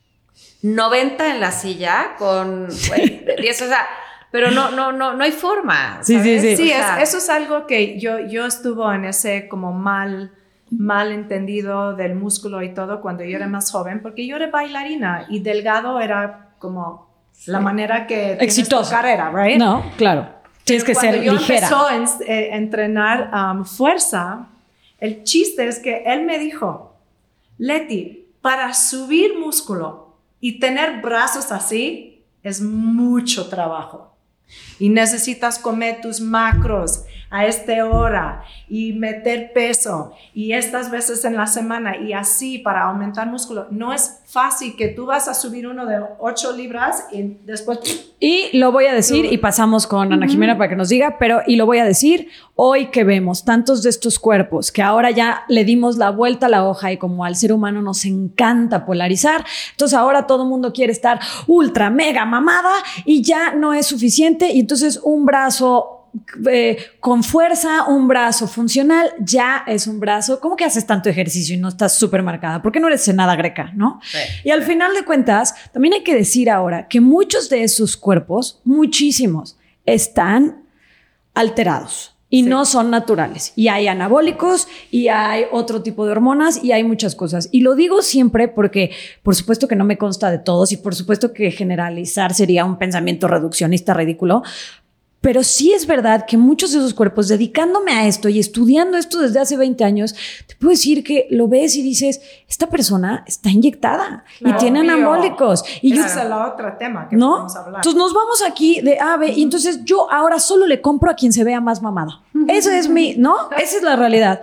noventa en la silla con bueno, diez, o sea, pero no, no, no, no hay forma. Sí, sí, ¿sabes? sí. Sí, O sea, es, eso es algo que yo, yo estuvo en ese como mal, mal entendido del músculo y todo cuando yo era más joven, porque yo era bailarina y delgado era como la manera que tienes tu Exitosa. carrera, right? No, claro. Tienes que Cuando ser yo ligera. empezó a en- eh, entrenar um, fuerza, el chiste es que él me dijo, Leti, para subir músculo y tener brazos así es mucho trabajo. Y necesitas comer tus macros a esta hora y meter peso y estas veces en la semana y así para aumentar músculo. No es fácil que tú vas a subir uno de ocho libras y después... Y lo voy a decir, y pasamos con Ana Jimena para que nos diga, pero y lo voy a decir, hoy que vemos tantos de estos cuerpos, que ahora ya le dimos la vuelta a la hoja y como al ser humano nos encanta polarizar, entonces ahora todo el mundo quiere estar ultra, mega mamada y ya no es suficiente y entonces un brazo... Eh, con fuerza, un brazo funcional, ya es un brazo. ¿Cómo que haces tanto ejercicio y no estás súper marcada? ¿Por qué no eres nada greca, no? Sí. Y al final de cuentas, también hay que decir ahora que muchos de esos cuerpos, muchísimos, están alterados y Sí. no son naturales. Y hay anabólicos y hay otro tipo de hormonas y hay muchas cosas. Y lo digo siempre porque, por supuesto que no me consta de todos y por supuesto que generalizar sería un pensamiento reduccionista ridículo. Pero sí es verdad que muchos de esos cuerpos, dedicándome a esto y estudiando esto desde hace veinte años, te puedo decir que lo ves y dices, esta persona está inyectada claro, y tiene obvio. anabólicos. Y Ese yo, es el otro tema que ¿no? podemos hablar. Entonces nos vamos aquí de A a B y entonces yo ahora solo le compro a quien se vea más mamada. Eso es mi, ¿no? Esa es la realidad.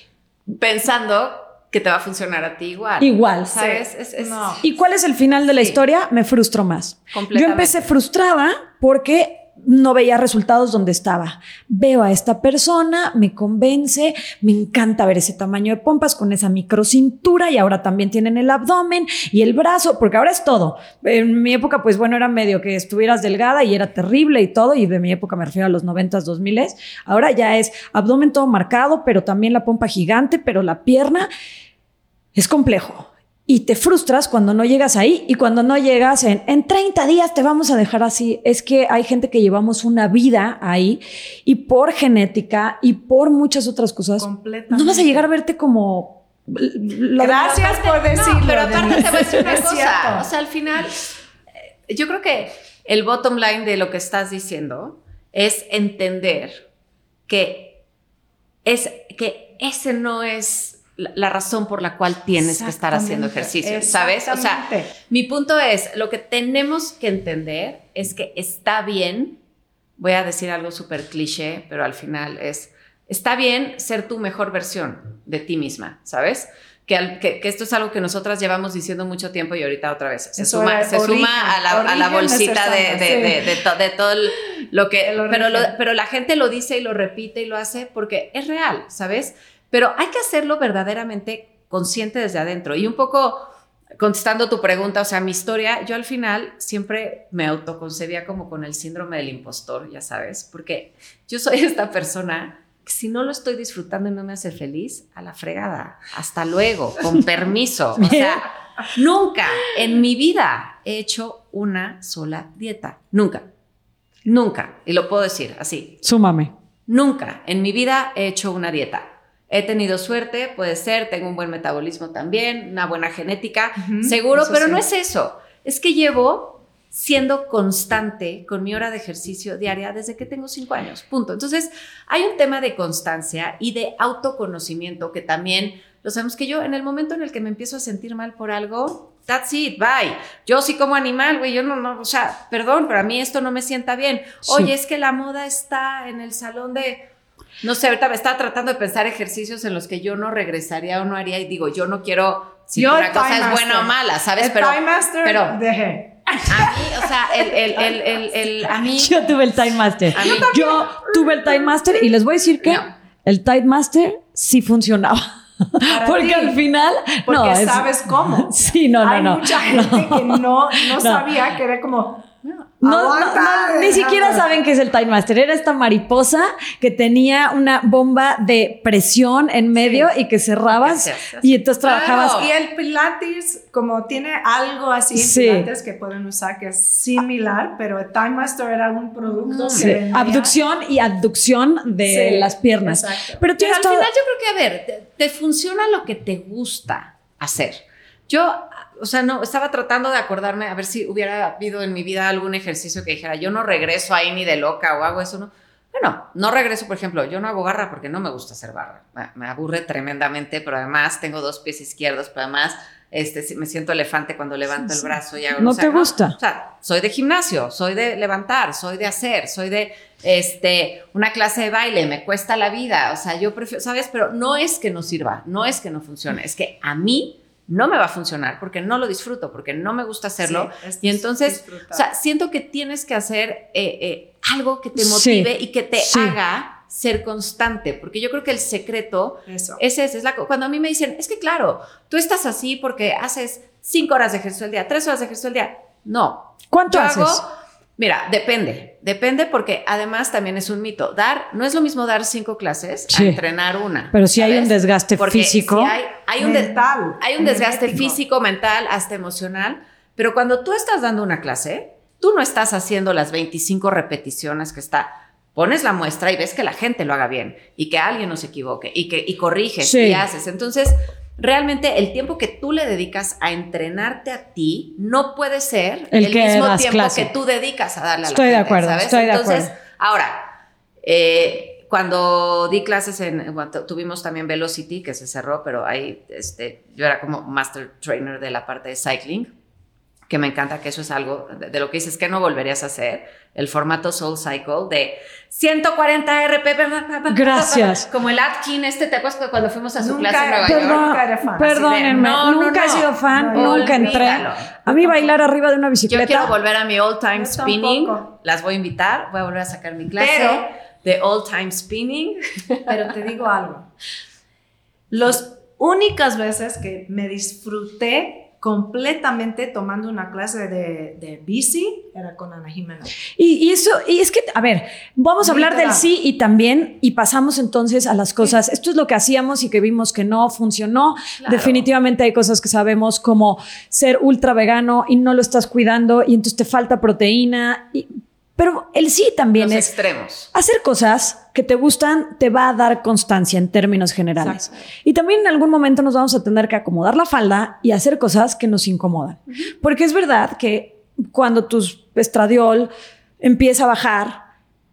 Pensando que te va a funcionar a ti igual. Igual. ¿Sabes? Sí. Es, es, no. ¿Y cuál es el final de la sí. historia? Me frustro más. Yo empecé frustrada porque no veía resultados donde estaba. Veo a esta persona, me convence, me encanta ver ese tamaño de pompas con esa microcintura y ahora también tienen el abdomen y el brazo, porque ahora es todo. En mi época, pues bueno, era medio que estuvieras delgada y era terrible y todo, y de mi época me refiero a los noventas, dos miles. Ahora ya es abdomen todo marcado, pero también la pompa gigante, pero la pierna es complejo. Y te frustras cuando no llegas ahí y cuando no llegas en, en treinta días te vamos a dejar así. Es que hay gente que llevamos una vida ahí y por genética y por muchas otras cosas no vas a llegar a verte como... Gracias por decirlo. No, pero aparte Denise. te voy a decir una Es cosa. cierto. O sea, al final, yo creo que el bottom line de lo que estás diciendo es entender que, es, que ese no es... la razón por la cual tienes que estar haciendo ejercicio, ¿sabes? O sea, mi punto es, lo que tenemos que entender es que está bien, voy a decir algo súper cliché, pero al final es, está bien ser tu mejor versión de ti misma, ¿sabes? Que, al, que, que esto es algo que nosotras llevamos diciendo mucho tiempo y ahorita otra vez se, suma, se origen, suma a la, a la bolsita de, de, de, de, de, to, de todo el, lo que... Pero, lo, pero la gente lo dice y lo repite y lo hace porque es real, ¿sabes? Pero hay que hacerlo verdaderamente consciente desde adentro. Y un poco contestando tu pregunta, o sea, mi historia, yo al final siempre me autoconcebía como con el síndrome del impostor, ya sabes, porque yo soy esta persona que si no lo estoy disfrutando y no me hace feliz, a la fregada, hasta luego, con permiso. O sea, nunca en mi vida he hecho una sola dieta. Nunca. Nunca. Y lo puedo decir así. Súmame. Nunca en mi vida he hecho una dieta. He tenido suerte, puede ser, tengo un buen metabolismo también, una buena genética, uh-huh, seguro, pero sí. No es eso. Es que llevo siendo constante con mi hora de ejercicio diaria desde que tengo cinco años, punto. Entonces, hay un tema de constancia y de autoconocimiento que también, lo sabemos que yo en el momento en el que me empiezo a sentir mal por algo, that's it, bye. Yo sí como animal, güey, yo no, no, o sea, perdón, pero a mí esto no me sienta bien. Sí. Oye, es que la moda está en el salón de... No sé, ahorita me estaba tratando de pensar ejercicios en los que yo no regresaría o no haría y digo, yo no quiero si yo una cosa es buena o mala, ¿sabes? El pero, Time Master pero dejé. A mí, o sea, el, el, el, el, el, a mí... Yo tuve el Time Master. A mí, yo tuve el Time Master y les voy a decir que no. El Time Master sí funcionaba. Para porque ti, al final... Porque no, sabes es, cómo. Sí, no, no, Hay no. Hay mucha gente no, que no, no, no sabía que era como... No, no, no, ni siquiera saben qué es el Time Master. Era esta mariposa que tenía una bomba de presión en medio sí. y que cerrabas sí, sí, sí. y entonces claro. trabajabas. Y el Pilates, como tiene algo así en sí. Pilates que pueden usar que es similar, pero el Time Master era un producto sí. que venía. Abducción y abducción de sí, las piernas. Exacto. Pero, pero al todo... final yo creo que, a ver, te, te funciona lo que te gusta hacer. Yo... O sea, no, estaba tratando de acordarme a ver si hubiera habido en mi vida algún ejercicio que dijera, yo no regreso ahí ni de loca o hago eso, ¿no? Bueno, no regreso, por ejemplo, yo no hago barra porque no me gusta hacer barra. Me aburre tremendamente, pero además tengo dos pies izquierdos, pero además este, me siento elefante cuando levanto sí, el brazo y hago... ¿No o sea, te gusta? No, o sea, soy de gimnasio, soy de levantar, soy de hacer, soy de este, una clase de baile, me cuesta la vida, o sea, yo prefiero, ¿sabes? Pero no es que no sirva, no es que no funcione, es que a mí no me va a funcionar porque no lo disfruto, porque no me gusta hacerlo. Sí, y entonces, o sea, siento que tienes que hacer eh, eh, algo que te motive sí, y que te sí. haga ser constante, porque yo creo que el secreto Eso. es ese. Es la, cuando a mí me dicen, es que claro, tú estás así porque haces cinco horas de ejercicio al día, tres horas de ejercicio al día. No. ¿Cuánto yo haces? Hago, mira, depende. Depende porque además también es un mito. Dar, no es lo mismo dar cinco clases sí. a entrenar una. Pero si ¿sabes? hay un desgaste porque físico. Si hay, hay un mental. De, hay un desgaste físico, mental, hasta emocional. Pero cuando tú estás dando una clase, tú no estás haciendo las veinticinco repeticiones que está. Pones la muestra y ves que la gente lo haga bien y que alguien no se equivoque y que y corriges sí. y haces. Entonces, realmente el tiempo que tú le dedicas a entrenarte a ti no puede ser el, el mismo das tiempo clase. que tú dedicas a darle estoy a la gente. De acuerdo, ¿sabes? estoy Entonces, de acuerdo. Ahora, eh, cuando di clases en, bueno, tuvimos también Velocity, que se cerró, pero ahí este, yo era como master trainer de la parte de cycling, que me encanta, que eso es algo de, de lo que dices que no volverías a hacer, el formato Soul Cycle de ciento cuarenta R P M. Gracias. Como el Atkin este, ¿te acuerdas cuando fuimos a su Nunca, clase en Nueva Perdón, York? Nunca era fan. Perdónenme, No, no, nunca no. he sido fan, No, nunca entré. olvídalo. A mí bailar arriba de una Yo bicicleta. quiero volver a mi all time Yo spinning. tampoco. Las voy a invitar, voy a volver a sacar mi clase Pero- de all time spinning. Pero te digo algo. Las únicas veces que me disfruté completamente tomando una clase de, de bici era con Ana Jimena. Y, y eso, y es que, a ver, vamos a hablar del Literal. sí y también, y pasamos entonces a las cosas. Esto es lo que hacíamos y que vimos que no funcionó. Claro. Definitivamente hay cosas que sabemos, como ser ultra vegano y no lo estás cuidando y entonces te falta proteína. Y, pero el sí también Los es extremos. hacer cosas que te gustan, te va a dar constancia en términos generales. Exacto. Y también en algún momento nos vamos a tener que acomodar la falda y hacer cosas que nos incomodan. Porque es verdad que cuando tu estradiol empieza a bajar,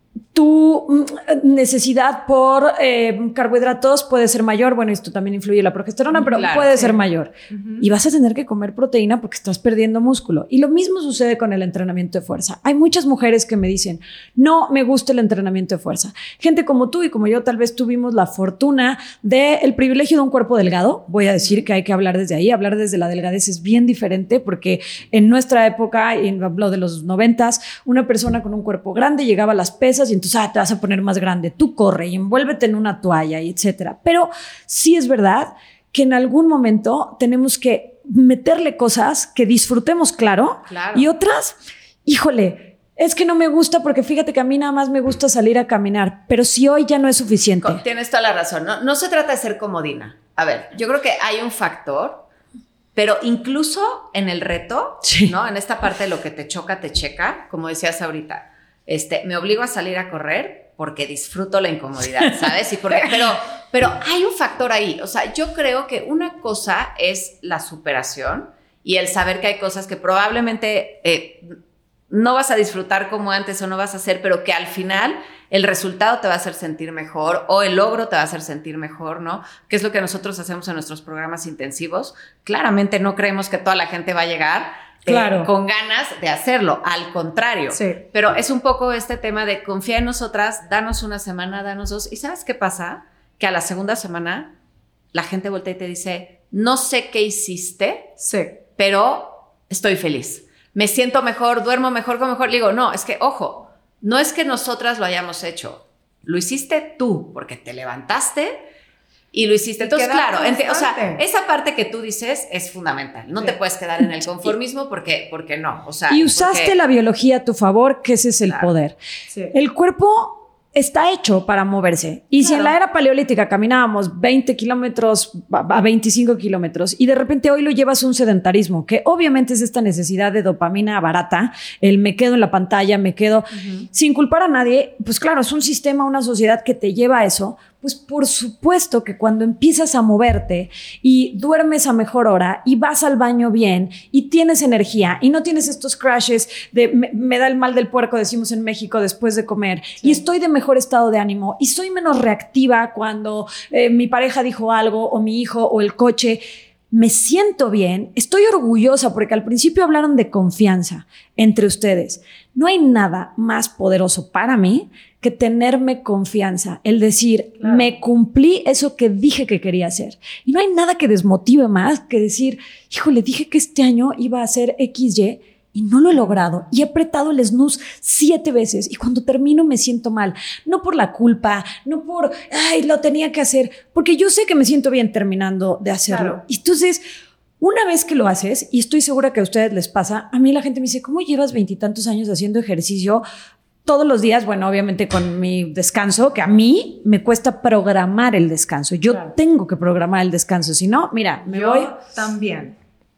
tu mm, necesidad por eh, carbohidratos puede ser mayor. Bueno, esto también influye la progesterona, pero Claro, puede sí. ser mayor. Uh-huh. Y vas a tener que comer proteína porque estás perdiendo músculo. Y lo mismo sucede con el entrenamiento de fuerza. Hay muchas mujeres que me dicen, no me gusta el entrenamiento de fuerza. Gente como tú y como yo tal vez tuvimos la fortuna del privilegio de un cuerpo delgado. Voy a decir que hay que hablar desde ahí. Hablar desde la delgadez es bien diferente porque en nuestra época, y hablo de los noventas, una persona con un cuerpo grande llegaba a las pesas y entonces ah, te vas a poner más grande. Tú corre y envuélvete en una toalla y etcétera. Pero sí es verdad que en algún momento tenemos que meterle cosas que disfrutemos, claro, Claro. y otras, híjole, es que no me gusta porque fíjate que a mí nada más me gusta salir a caminar, pero si hoy ya no es suficiente. Co- Tienes toda la razón. No, no se trata de ser comodina. A ver, yo creo que hay un factor, pero incluso en el reto, Sí. ¿no? En esta parte de lo que te choca, te checa, como decías ahorita, este, me obligo a salir a correr porque disfruto la incomodidad, ¿sabes? Y porque, pero, pero hay un factor ahí. O sea, yo creo que una cosa es la superación y el saber que hay cosas que probablemente eh, no vas a disfrutar como antes o no vas a hacer, pero que al final el resultado te va a hacer sentir mejor o el logro te va a hacer sentir mejor, ¿no? Que es lo que nosotros hacemos en nuestros programas intensivos. Claramente no creemos que toda la gente va a llegar eh, Claro. con ganas de hacerlo, al contrario. Sí. Pero es un poco este tema de confía en nosotras, danos una semana, danos dos. ¿Y sabes qué pasa? Que a la segunda semana la gente voltea y te dice, no sé qué hiciste, Sí. pero estoy feliz. Me siento mejor, duermo mejor, como mejor. Le digo, no, es que, ojo, no es que nosotras lo hayamos hecho. Lo hiciste tú, porque te levantaste y lo hiciste. Y Entonces, quedar claro, ente- o sea, constante. esa parte que tú dices es fundamental. No Sí. te puedes quedar en el conformismo porque, porque no. O sea, Y usaste porque- la biología a tu favor, que ese es el Claro. poder. Sí. El cuerpo está hecho para moverse. Y si en Claro. la era paleolítica caminábamos veinte kilómetros a veinticinco kilómetros y de repente hoy lo llevas a un sedentarismo, que obviamente es esta necesidad de dopamina barata, el me quedo en la pantalla, me quedo sin culpar a nadie, pues claro, es un sistema, una sociedad que te lleva a eso. Pues por supuesto que cuando empiezas a moverte y duermes a mejor hora y vas al baño bien y tienes energía y no tienes estos crashes de me, me da el mal del puerco, decimos en México, después de comer, y estoy de mejor estado de ánimo y soy menos reactiva cuando eh, mi pareja dijo algo o mi hijo o el coche, me siento bien, estoy orgullosa porque al principio hablaron de confianza entre ustedes. No hay nada más poderoso para mí que tenerme confianza, el decir, Claro. me cumplí eso que dije que quería hacer. Y no hay nada que desmotive más que decir, híjole, dije que este año iba a hacer equis ye y no lo he logrado. Y he apretado el snooze siete veces y cuando termino me siento mal. No por la culpa, no por, ay, lo tenía que hacer, porque yo sé que me siento bien terminando de hacerlo. Claro. Y entonces, una vez que lo haces, y estoy segura que a ustedes les pasa, a mí la gente me dice, ¿cómo llevas veintitantos años haciendo ejercicio todos los días? Bueno, obviamente con mi descanso, que a mí me cuesta programar el descanso. Yo Claro. tengo que programar el descanso. Si no, mira, me Yo voy. también,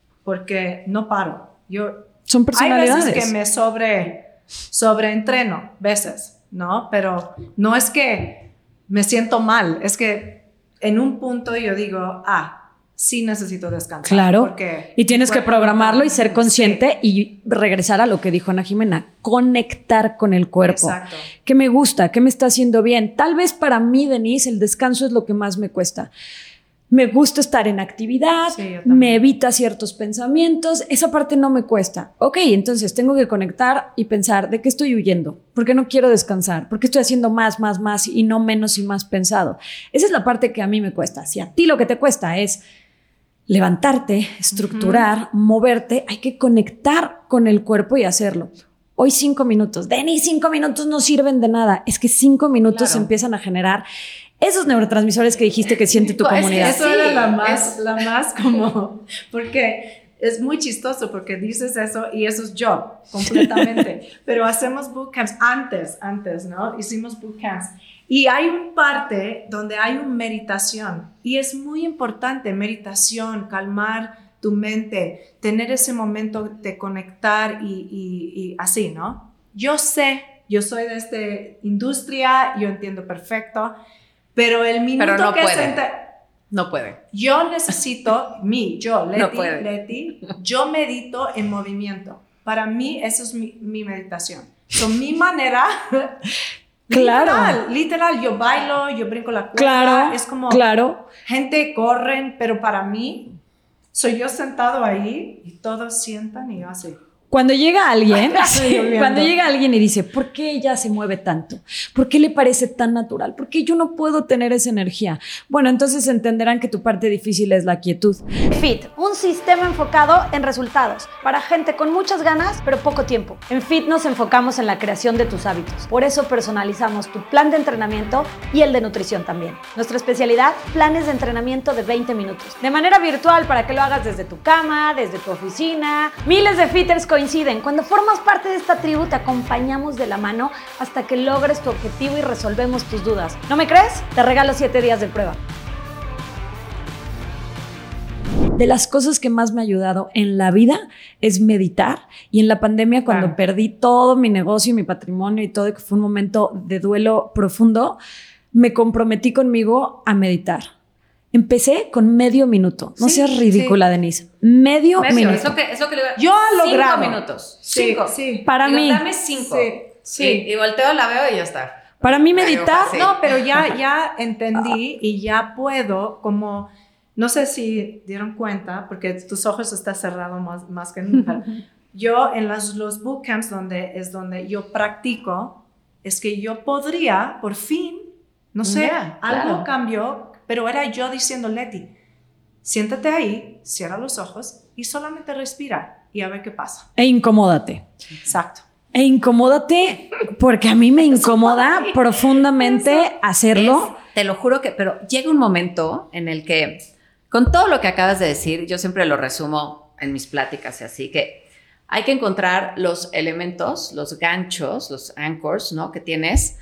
porque no paro. Yo Son hay personalidades. veces que me sobre sobreentreno, veces, ¿no? Pero no es que me siento mal, es que en un punto yo digo, ah, sí necesito descansar. Claro. Porque y tienes que programarlo y ser consciente sí. y regresar a lo que dijo Ana Jimena, conectar con el cuerpo. Exacto. ¿Qué me gusta? ¿Qué me está haciendo bien? Tal vez para mí, Denise, el descanso es lo que más me cuesta. Me gusta estar en actividad, sí, me evita ciertos pensamientos, esa parte no me cuesta. Ok, entonces tengo que conectar y pensar de qué estoy huyendo, por qué no quiero descansar, por qué estoy haciendo más, más, más y no menos y más pensado. Esa es la parte que a mí me cuesta. Si a ti lo que te cuesta es levantarte, estructurar, uh-huh. moverte, hay que conectar con el cuerpo y hacerlo. Hoy cinco minutos. Denny, cinco minutos no sirven de nada. Es que cinco minutos claro. se empiezan a generar esos neurotransmisores que dijiste que siente tu comunidad. Es que eso Sí, era la más, es... la más como... Porque es muy chistoso porque dices eso y eso es yo, completamente. Pero hacemos bootcamps antes, antes, ¿no? Hicimos bootcamps. Y hay un parte donde hay una meditación. Y es muy importante, meditación, calmar tu mente, tener ese momento de conectar y, y, y así, ¿no? Yo sé, yo soy de esta industria, yo entiendo perfecto, pero el minuto pero no que puede. se... Ente- no puede. Yo necesito, mí, yo, Leti, no puede. Leti, yo medito en movimiento. Para mí, eso es mi, mi meditación. Son mi manera... Claro. Literal, literal, yo bailo, yo brinco la cuerda, claro, es como claro. gente corren, pero para mí, soy yo sentado ahí y todos sientan y yo así. Cuando llega alguien, cuando llega alguien y dice, ¿por qué ella se mueve tanto? ¿Por qué le parece tan natural? ¿Por qué yo no puedo tener esa energía? Bueno, entonces entenderán que tu parte difícil es la quietud. Fit, un sistema enfocado en resultados para gente con muchas ganas, pero poco tiempo. En Fit nos enfocamos en la creación de tus hábitos. Por eso personalizamos tu plan de entrenamiento y el de nutrición también. Nuestra especialidad, planes de entrenamiento de veinte minutos. De manera virtual para que lo hagas desde tu cama, desde tu oficina. Miles de fitters coinciden. Cuando formas parte de esta tribu, te acompañamos de la mano hasta que logres tu objetivo y resolvemos tus dudas. ¿No me crees? Te regalo siete días de prueba. De las cosas que más me ha ayudado en la vida es meditar. Y en la pandemia, cuando Claro. perdí todo mi negocio y mi patrimonio y todo, y que fue un momento de duelo profundo, me comprometí conmigo a meditar. Empecé con medio minuto. No Sí, seas ridícula, sí. Denise. Medio, Medio, minuto. es lo que, es lo que le Yo he logrado. Cinco minutos. Sí, Cinco. sí. Para Digo, mí. dame cinco. Sí, sí. Y, y volteo, la veo y ya está. Para mí Digo, meditar... fácil. No, pero ya, ya entendí y ya puedo como, no sé si dieron cuenta, porque tus ojos están cerrados más, más que nunca. Yo en las, los bootcamps donde es donde yo practico, es que yo podría, por fin, no sé, Yeah, algo claro. cambió, pero era yo diciendo, Leti, siéntate ahí, cierra los ojos y solamente respira y a ver qué pasa. E incomódate. Exacto. E incomódate porque a mí me incomoda profundamente hacerlo. Es, te lo juro que, pero llega un momento en el que, con todo lo que acabas de decir, yo siempre lo resumo en mis pláticas y así, que hay que encontrar los elementos, los ganchos, los anchors, ¿no? Que tienes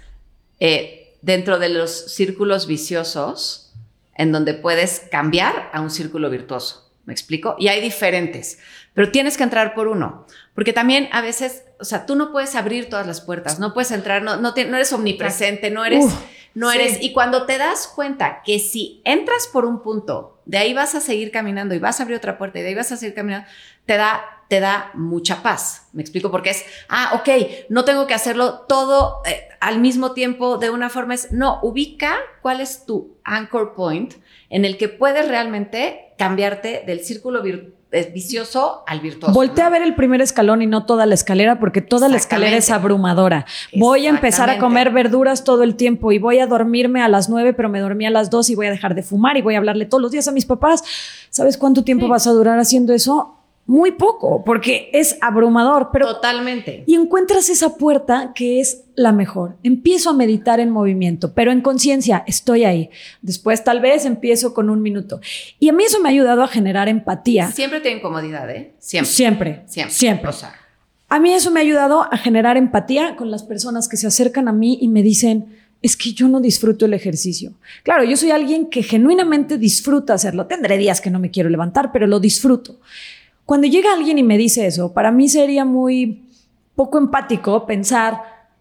eh, dentro de los círculos viciosos en donde puedes cambiar a un círculo virtuoso. ¿Me explico? Y hay diferentes, pero tienes que entrar por uno, porque también a veces, o sea, tú no puedes abrir todas las puertas, no puedes entrar, no, no, te, no eres omnipresente, no eres, Uf, no sí. eres, y cuando te das cuenta que si entras por un punto, de ahí vas a seguir caminando y vas a abrir otra puerta y de ahí vas a seguir caminando, te da, te da mucha paz. ¿Me explico? Porque es, ah, ok, no tengo que hacerlo todo eh, al mismo tiempo de una forma, es, no, ubica cuál es tu anchor point en el que puedes realmente cambiarte del círculo virtuoso vicioso al virtuoso. Voltea ¿no? a ver el primer escalón y no toda la escalera, porque toda la escalera es abrumadora. Voy a empezar a comer verduras todo el tiempo y voy a dormirme a las nueve, pero me dormí a las dos y voy a dejar de fumar y voy a hablarle todos los días a mis papás. ¿Sabes cuánto tiempo sí. vas a durar haciendo eso? Muy poco, porque es abrumador. Pero totalmente. Y encuentras esa puerta que es la mejor. Empiezo a meditar en movimiento, pero en conciencia, estoy ahí. Después tal vez empiezo con un minuto. Y a mí eso me ha ayudado a generar empatía. Siempre tiene incomodidad, ¿eh? Siempre. Siempre. Siempre. Siempre. O sea. A mí eso me ha ayudado a generar empatía con las personas que se acercan a mí y me dicen, es que yo no disfruto el ejercicio. Claro, yo soy alguien que genuinamente disfruta hacerlo. Tendré días que no me quiero levantar, pero lo disfruto. Cuando llega alguien y me dice eso, para mí sería muy poco empático pensar,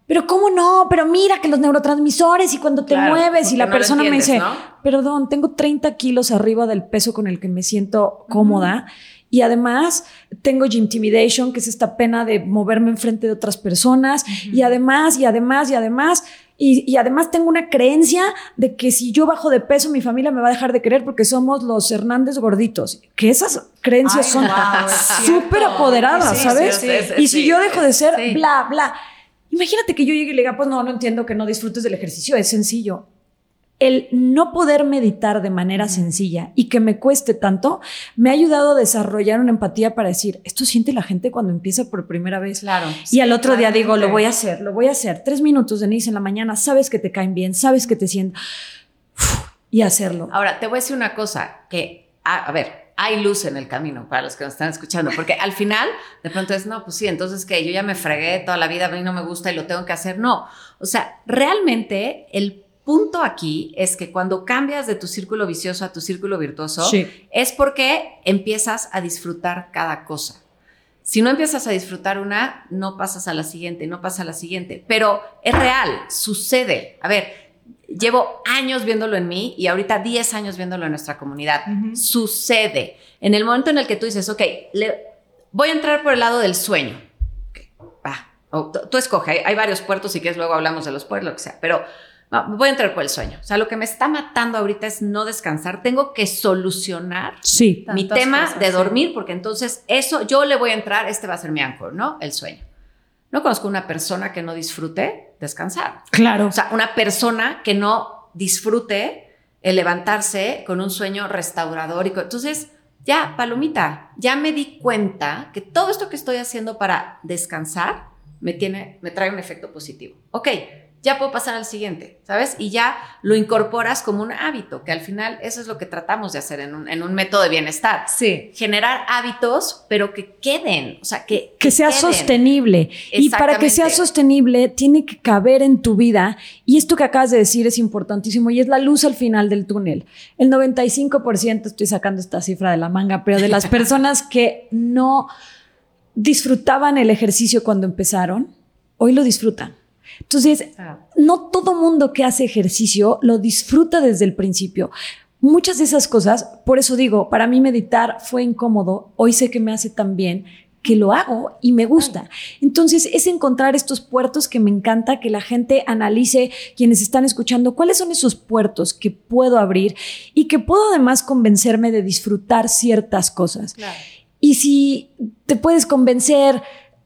pero ¿cómo no? Pero mira que los neurotransmisores y cuando te Claro, mueves y la no persona me dice, ¿no? perdón, tengo treinta kilos arriba del peso con el que me siento cómoda. Uh-huh. Y además tengo gymtimidation, que es esta pena de moverme enfrente de otras personas. Uh-huh. Y además, y además, y además... Y, y además tengo una creencia de que si yo bajo de peso, mi familia me va a dejar de querer porque somos los Hernández gorditos. Que esas creencias Ay, son wow, súper apoderadas, sí, ¿sabes? Sí, sí, sí, y si sí, yo dejo de ser, sí. bla, bla. Imagínate que yo llegue y le diga, pues no, no entiendo que no disfrutes del ejercicio. Es sencillo. El no poder meditar de manera sencilla y que me cueste tanto, me ha ayudado a desarrollar una empatía para decir, esto siente la gente cuando empieza por primera vez. Claro. Y sí, al otro claramente. día digo, lo voy a hacer, lo voy a hacer. Tres minutos, Denise, en la mañana, sabes que te caen bien, sabes que te sienten... Y hacerlo. Ahora, te voy a decir una cosa, que, a, a ver, hay luz en el camino para los que nos están escuchando, porque al final, de pronto es, no, pues sí, entonces que yo ya me fregué toda la vida, a mí no me gusta y lo tengo que hacer. No, o sea, realmente el punto aquí es que cuando cambias de tu círculo vicioso a tu círculo virtuoso, sí. es porque empiezas a disfrutar cada cosa. Si no empiezas a disfrutar una, no pasas a la siguiente, no pasas a la siguiente. Pero es real, sucede. A ver, llevo años viéndolo en mí y ahorita diez años viéndolo en nuestra comunidad. Uh-huh. Sucede. En el momento en el que tú dices, ok, le, voy a entrar por el lado del sueño. Okay, va. O, tú, tú escoge, hay, hay varios puertos, si quieres luego hablamos de los puertos, lo que sea, pero... No, voy a entrar por el sueño. O sea, lo que me está matando ahorita es no descansar. Tengo que solucionar sí, mi tema cosas, de dormir, sí. porque entonces eso, yo le voy a entrar, este va a ser mi anchor, ¿no? El sueño. No conozco una persona que no disfrute descansar. Claro. O sea, una persona que no disfrute el levantarse con un sueño restaurador. Y con, entonces, ya, palomita, ya me di cuenta que todo esto que estoy haciendo para descansar me, tiene, me trae un efecto positivo. Ok. Ya puedo pasar al siguiente, ¿sabes? Y ya lo incorporas como un hábito, que al final eso es lo que tratamos de hacer en un, en un método de bienestar. Sí. Generar hábitos, pero que queden, o sea, que... Que, que sea queden. Sostenible. Y para que sea sostenible, tiene que caber en tu vida. Y esto que acabas de decir es importantísimo y es la luz al final del túnel. El noventa y cinco por ciento, estoy sacando esta cifra de la manga, pero de las personas que no disfrutaban el ejercicio cuando empezaron, hoy lo disfrutan. Entonces, no todo mundo que hace ejercicio lo disfruta desde el principio. Muchas de esas cosas, por eso digo, para mí meditar fue incómodo. Hoy sé que me hace tan bien que lo hago y me gusta. Entonces, es encontrar estos puertos que me encanta, que la gente analice, quienes están escuchando, cuáles son esos puertos que puedo abrir y que puedo además convencerme de disfrutar ciertas cosas. Claro. Y si te puedes convencer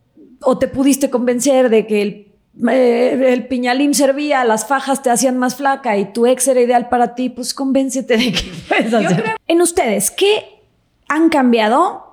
o te pudiste convencer de que el Eh, el piñalín servía, las fajas te hacían más flaca y tu ex era ideal para ti, pues convéncete de que puedes hacer. Creo... En ustedes, ¿qué han cambiado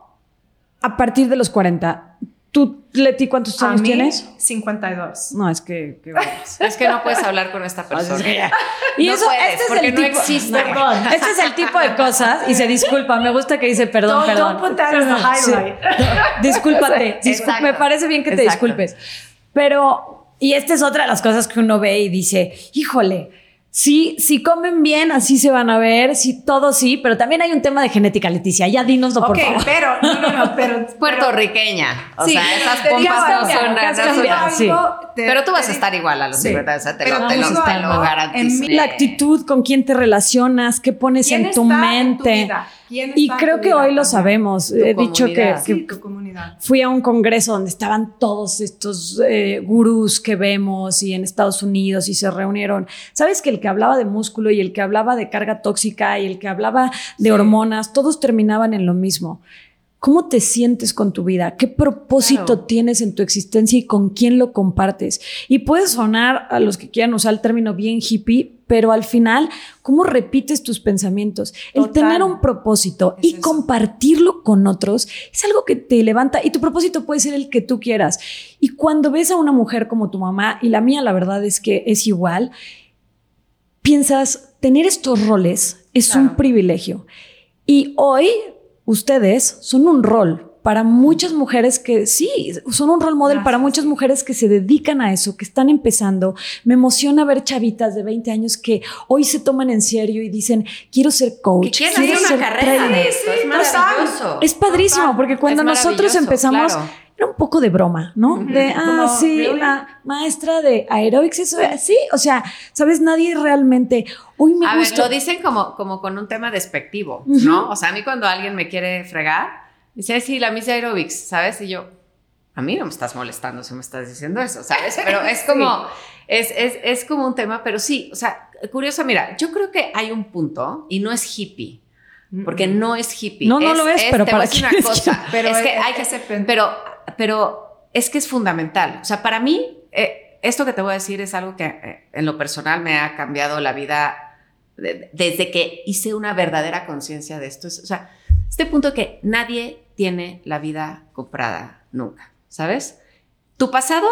a partir de los cuarenta? ¿Tú, Leti, cuántos años a mí, tienes? cincuenta y dos. No, es que... que es que no puedes hablar con esta persona. Y no eso, puedes, este es porque el no tipo, existe. Perdón, este es el tipo de cosas, y se disculpa, me gusta que dice perdón, don't, perdón. Don't put that as a highlight. Sí. Discúlpate, discul- me parece bien que te Exacto. disculpes. Pero... Y esta es otra de las cosas que uno ve y dice, híjole, sí, si comen bien, así se van a ver, sí, todo sí, pero también hay un tema de genética, Leticia. Ya dínoslo, por okay, favor. pero, no, no, no, pero... puertorriqueña. O sí, sea, esas pompas no son... nada. Sí. Pero tú vas a estar igual a los sí. verdad, o sea, te pero lo, te lo, te lo garantizo. La actitud, con quién te relacionas, qué pones en tu mente. En tu y creo que hoy lo sabemos. He dicho que, sí, que tu comunidad. Fui a un congreso donde estaban todos estos eh, gurús que vemos y en Estados Unidos y se reunieron. ¿Sabes que el que hablaba de músculo y el que hablaba de carga tóxica y el que hablaba de sí. hormonas, todos terminaban en lo mismo? ¿Cómo te sientes con tu vida? ¿Qué propósito claro. tienes en tu existencia y con quién lo compartes? Y puede sonar a los que quieran usar el término bien hippie, pero al final, ¿cómo repites tus pensamientos? Total. El tener un propósito es y eso. Compartirlo con otros es algo que te levanta y tu propósito puede ser el que tú quieras. Y cuando ves a una mujer como tu mamá, y la mía la verdad es que es igual, piensas, tener estos roles es claro. un privilegio. Y hoy... ustedes son un rol para muchas mujeres que sí, son un role model Gracias. Para muchas mujeres que se dedican a eso, que están empezando. Me emociona ver chavitas de veinte años que hoy se toman en serio y dicen, quiero ser coach. Que quieren hacer una carrera de esto, es maravilloso. Es padrísimo, porque cuando nosotros empezamos... Claro. era un poco de broma, ¿no? Uh-huh. De, ah, no, sí, really? La maestra de aerobics, eso, sí, o sea, ¿sabes? Nadie realmente, uy, me A gusta. ver, lo dicen como, como con un tema despectivo, uh-huh. ¿no? O sea, a mí cuando alguien me quiere fregar, dice, sí, la Miss Aerobics, ¿sabes? Y yo, a mí no me estás molestando si me estás diciendo eso, ¿sabes? Pero es como, sí. es, es, es como un tema, pero sí, o sea, curioso, mira, yo creo que hay un punto, y no es hippie, porque no es hippie. No, no es, lo es, es pero te para voy a decir una cosa, pero es que es, hay que ser, pero, pero es que es fundamental. O sea, para mí, eh, esto que te voy a decir es algo que eh, en lo personal me ha cambiado la vida de, desde que hice una verdadera conciencia de esto. Es, o sea, este punto que nadie tiene la vida comprada nunca, ¿sabes? Tu pasado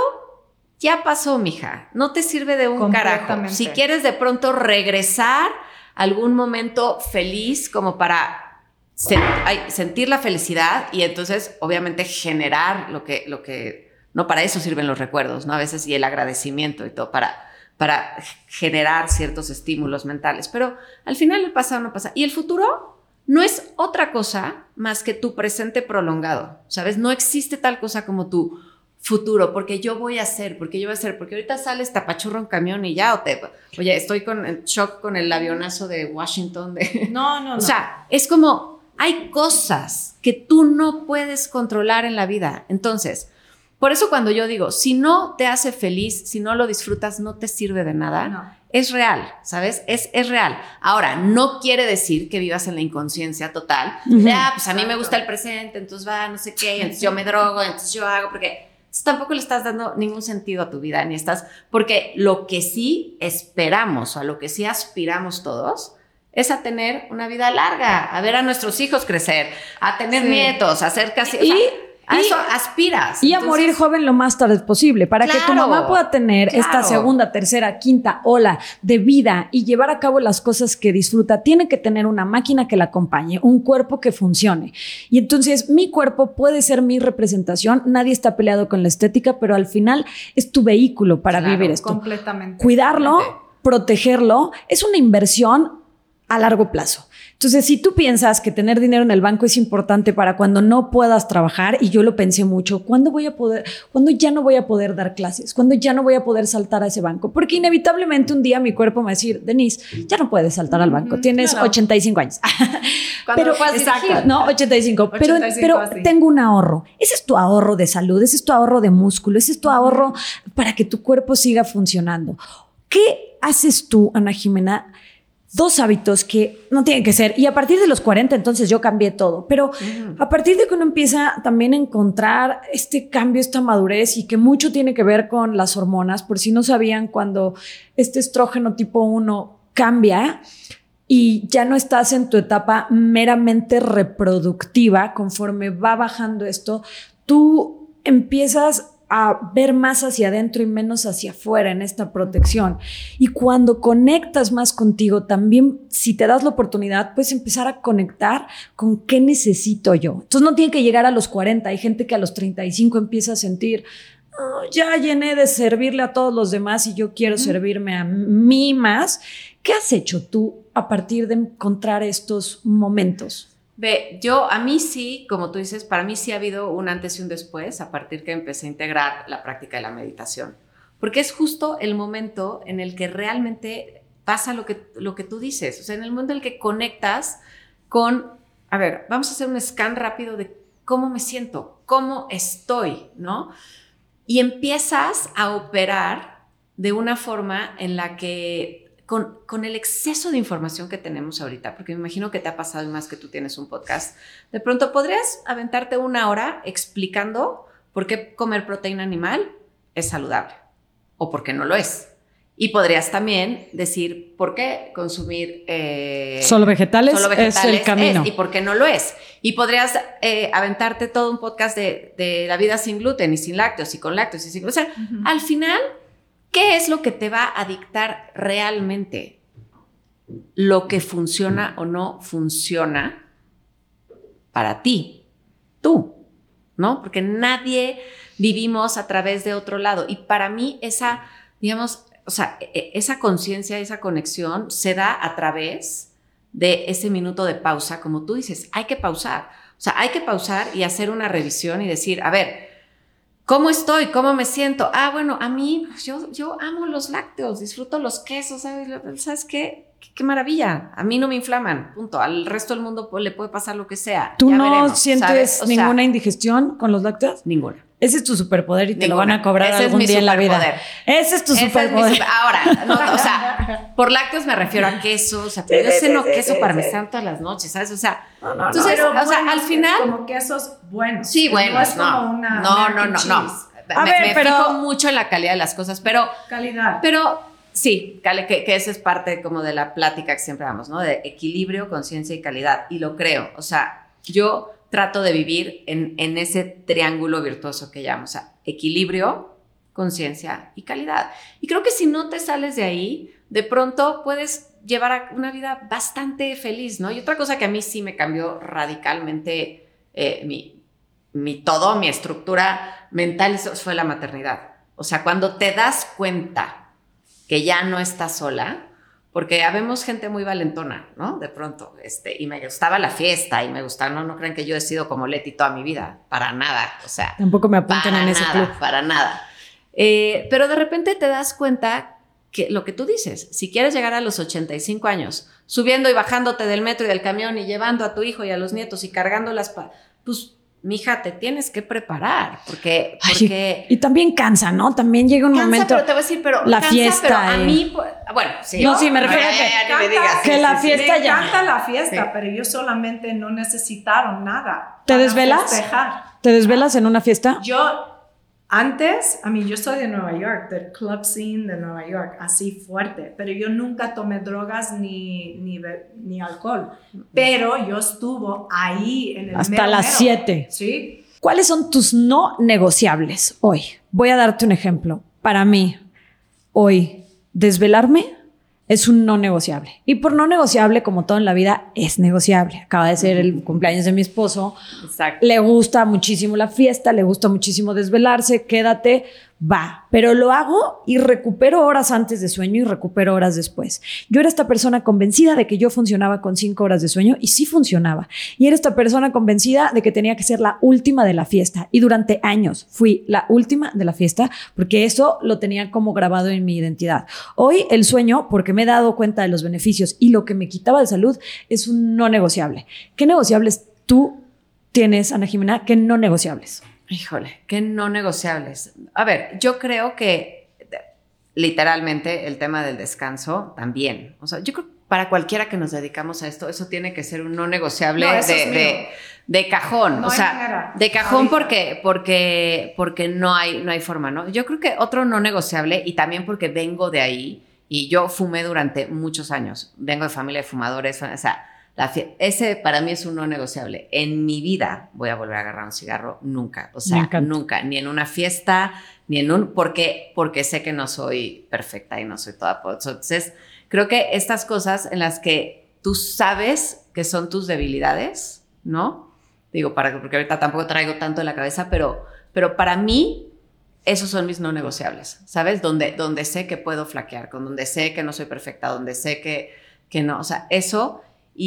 ya pasó, mija. No te sirve de un carajo. Si quieres de pronto regresar a algún momento feliz como para sen- ay, sentir la felicidad y entonces obviamente generar lo que, lo que, no para eso sirven los recuerdos, ¿no? A veces y el agradecimiento y todo, para, para generar ciertos estímulos mentales. Pero al final el pasado no pasa. Y el futuro no es otra cosa más que tu presente prolongado, ¿sabes? No existe tal cosa como tu futuro, porque yo voy a hacer, porque yo voy a hacer, porque ahorita sales, te apachurra un camión y ya, o te, oye, estoy con en shock con el avionazo de Washington. De, no, no, no. O sea, es como, hay cosas que tú no puedes controlar en la vida. Entonces, por eso cuando yo digo, si no te hace feliz, si no lo disfrutas, no te sirve de nada. No. Es real, ¿sabes? Es, es real. Ahora, no quiere decir que vivas en la inconsciencia total. Uh-huh. De, ah, pues a mí me gusta el presente, entonces va, no sé qué, entonces yo me drogo, entonces yo hago, porque tampoco le estás dando ningún sentido a tu vida, ni estás, porque lo que sí esperamos, o a lo que sí aspiramos todos, es a tener una vida larga, a ver a nuestros hijos crecer, a tener sí. nietos, a hacer casi... Y, o sea, a eso aspiras. Y Entonces, a morir joven lo más tarde posible, para claro, que tu mamá pueda tener claro. esta segunda, tercera, quinta ola de vida y llevar a cabo las cosas que disfruta. Tiene que tener una máquina que la acompañe, un cuerpo que funcione. Y entonces mi cuerpo puede ser mi representación. Nadie está peleado con la estética, pero al final es tu vehículo para claro, vivir esto. Completamente. Cuidarlo, completamente. protegerlo, es una inversión a largo plazo. Entonces, si tú piensas que tener dinero en el banco es importante para cuando no puedas trabajar, y yo lo pensé mucho, ¿cuándo voy a poder, cuándo ya no voy a poder dar clases? ¿Cuándo ya no voy a poder saltar a ese banco? Porque inevitablemente un día mi cuerpo me va a decir, Denise, ya no puedes saltar al banco, tienes claro. ochenta y cinco años. Pero, exacto, no, ochenta y cinco, pero, ochenta y cinco pero así. Tengo un ahorro. Ese es tu ahorro de salud, ese es tu ahorro de músculo, ese es tu ahorro para que tu cuerpo siga funcionando. ¿Qué haces tú, Ana Jimena? Dos hábitos que no tienen que ser, y a partir de los cuarenta entonces yo cambié todo, pero uh-huh. a partir de que uno empieza también a encontrar este cambio, esta madurez, y que mucho tiene que ver con las hormonas, por si no sabían, cuando este estrógeno tipo uno cambia y ya no estás en tu etapa meramente reproductiva, conforme va bajando esto, tú empiezas a ver más hacia adentro y menos hacia afuera en esta protección. Y cuando conectas más contigo, también, si te das la oportunidad, puedes empezar a conectar con qué necesito yo. Entonces no tiene que llegar a los cuarenta. Hay gente que a los treinta y cinco empieza a sentir, oh, ya llené de servirle a todos los demás y yo quiero mm. servirme a mí más. ¿Qué has hecho tú a partir de encontrar estos momentos? Ve, yo, a mí sí, como tú dices, para mí sí ha habido un antes y un después a partir que empecé a integrar la práctica de la meditación. Porque es justo el momento en el que realmente pasa lo que, lo que tú dices. O sea, en el momento en el que conectas con, a ver, vamos a hacer un scan rápido de cómo me siento, cómo estoy, ¿no? Y empiezas a operar de una forma en la que... Con, con el exceso de información que tenemos ahorita, porque me imagino que te ha pasado, y más que tú tienes un podcast, de pronto podrías aventarte una hora explicando por qué comer proteína animal es saludable o por qué no lo es. Y podrías también decir por qué consumir eh, solo, vegetales solo vegetales es el camino. Es, y por qué no lo es. Y podrías eh, aventarte todo un podcast de, de la vida sin gluten y sin lácteos y con lácteos y sin gluten. O sea, uh-huh. al final... ¿Qué es lo que te va a dictar realmente lo que funciona o no funciona para ti? Tú, ¿no? Porque nadie vivimos a través de otro lado. Y para mí esa, digamos, o sea, esa conciencia, esa conexión se da a través de ese minuto de pausa. Como tú dices, hay que pausar. O sea, hay que pausar y hacer una revisión y decir, a ver, ¿Cómo estoy? ¿Cómo me siento? Ah, bueno, a mí, pues yo, yo amo los lácteos, disfruto los quesos, ¿sabes? ¿Sabes qué? qué? Qué maravilla. A mí no me inflaman, punto. Al resto del mundo le puede pasar lo que sea. ¿Tú ya no veremos, sientes o ninguna sea, indigestión con los lácteos? Ninguna. Ese es tu superpoder y te Ninguna. lo van a cobrar Ese algún es mi día en la vida. superpoder. Ese es tu Ese es superpoder. mi super- Ahora, no, o sea, por lácteos me refiero a queso, o sea, pero yo ceno queso parmesano todas las noches, ¿sabes? O sea, No, no, entonces, Pero o sea, buenos, al final... como quesos buenos. Sí, bueno, no es no, como una no, no, American no, no. cheese. A me, ver, me pero- fijo mucho en la calidad de las cosas, pero, Calidad. pero sí, cale- que, que esa es parte como de la plática que siempre damos, ¿no? De equilibrio, conciencia y calidad, y lo creo, o sea, yo trato de vivir en, en ese triángulo virtuoso que llamo, o sea, equilibrio, conciencia y calidad. Y creo que si no te sales de ahí, de pronto puedes llevar a una vida bastante feliz, ¿no? Y otra cosa que a mí sí me cambió radicalmente eh, mi, mi todo, mi estructura mental, eso fue la maternidad. O sea, cuando te das cuenta que ya no estás sola, porque habemos gente muy valentona, ¿no? De pronto, este, y me gustaba la fiesta y me gustaba, no, no crean que yo he sido como Leti toda mi vida, para nada, o sea, Tampoco me apunten para en ese nada, club. para nada. Eh, pero de repente te das cuenta que lo que tú dices, si quieres llegar a los ochenta y cinco años, subiendo y bajándote del metro y del camión y llevando a tu hijo y a los nietos y cargando las... Pa- pues, mija, te tienes que preparar, porque... Ay, porque y, y también cansa, ¿no? También llega un cansa, momento... pero te voy a decir, pero la cansa, fiesta pero a y- mí, pues, bueno, sí. No, sí, me refiero a ya, que- ya, ya, ni me Canta- digas, que sí, la sí, sí. fiesta Me ya. encanta la fiesta, Sí. pero ellos solamente no necesitaron nada. ¿Te para desvelas? festejar. ¿Te desvelas en una fiesta? Yo, antes, a mí, yo soy de Nueva York, del club scene de Nueva York, así fuerte, pero yo nunca tomé drogas ni, ni, be- ni alcohol, pero yo estuve ahí en el Hasta mero, las mero. siete. Sí. ¿Cuáles son tus no negociables hoy? Voy a darte un ejemplo. Para mí, hoy, desvelarme es un no negociable. Y por no negociable, como todo en la vida, es negociable. Acaba de ser el cumpleaños de mi esposo. Exacto. Le gusta muchísimo la fiesta, le gusta muchísimo desvelarse, quédate, va. Pero lo hago y recupero horas antes de sueño y recupero horas después. Yo era esta persona convencida de que yo funcionaba con cinco horas de sueño y sí funcionaba. Y era esta persona convencida de que tenía que ser la última de la fiesta. Y durante años fui la última de la fiesta porque eso lo tenía como grabado en mi identidad. Hoy el sueño, porque me he dado cuenta de los beneficios y lo que me quitaba de salud, es un no negociable. ¿Qué negociables tú tienes, Ana Jimena? ¿Qué no negociables? Híjole, qué no negociables. A ver, yo creo que literalmente el tema del descanso también. O sea, yo creo que para cualquiera que nos dedicamos a esto, eso tiene que ser un no negociable No, eso de, es mío. de, de cajón. No o hay sea, manera. de cajón Ahorita. porque, porque, porque no hay, no hay forma, ¿no? Yo creo que otro no negociable, y también porque vengo de ahí, y yo fumé durante muchos años. Vengo de familia de fumadores, o sea, la fie- ese para mí es un no negociable. En mi vida voy a volver a agarrar un cigarro, nunca. O Me sea, encanta. nunca, ni en una fiesta, ni en un... Porque, porque sé que no soy perfecta y no soy toda... Entonces, creo que estas cosas en las que tú sabes que son tus debilidades, ¿no? Digo, para, porque ahorita tampoco traigo tanto en la cabeza, pero, pero para mí esos son mis no negociables, ¿sabes? Donde, donde sé que puedo flaquear, con donde sé que no soy perfecta, donde sé que, que no, o sea, eso...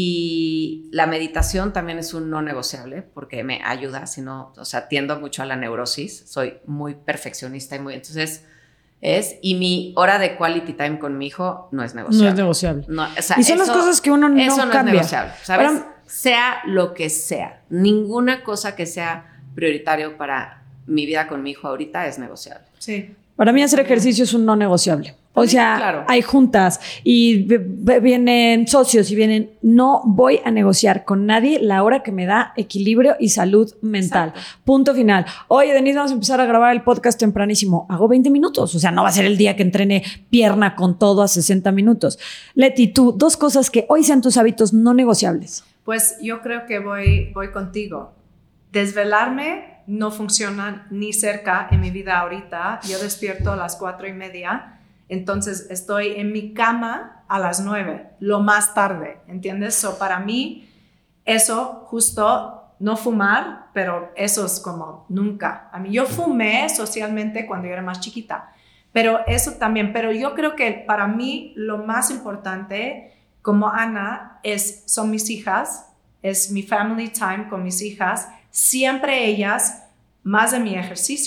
Y la meditación también es un no negociable porque me ayuda, si no, o sea, tiendo mucho a la neurosis, soy muy perfeccionista y muy, entonces es, y mi hora de quality time con mi hijo no es negociable. No es negociable. No, o sea, Y son las eso- cosas que uno no Eso no cambia. es negociable, ¿sabes? Ahora- sea lo que sea, ninguna cosa que sea prioritario para mi vida con mi hijo ahorita es negociable. Sí. Para mí hacer ejercicio es un no negociable. O Sí, sea, claro. hay juntas y v- v- vienen socios y vienen, no voy a negociar con nadie la hora que me da equilibrio y salud mental. Exacto. Punto final. Oye, Denise, vamos a empezar a grabar el podcast tempranísimo. Hago veinte minutos. O sea, no va a ser el día que entrene pierna con todo a sesenta minutos. Leti, tú, dos cosas que hoy sean tus hábitos no negociables. Pues yo creo que voy, voy contigo. Desvelarme no funciona ni cerca en mi vida ahorita. Yo despierto a las cuatro y media, entonces estoy en mi cama a las nueve, lo más tarde, ¿entiendes? So, para mí, eso justo, no fumar, pero eso es como nunca. A mí yo fumé socialmente cuando yo era más chiquita, pero eso también. Pero yo creo que para mí lo más importante, como Ana, es, son mis hijas, es mi family time con mis hijas, siempre ellas, más de mi ejercicio.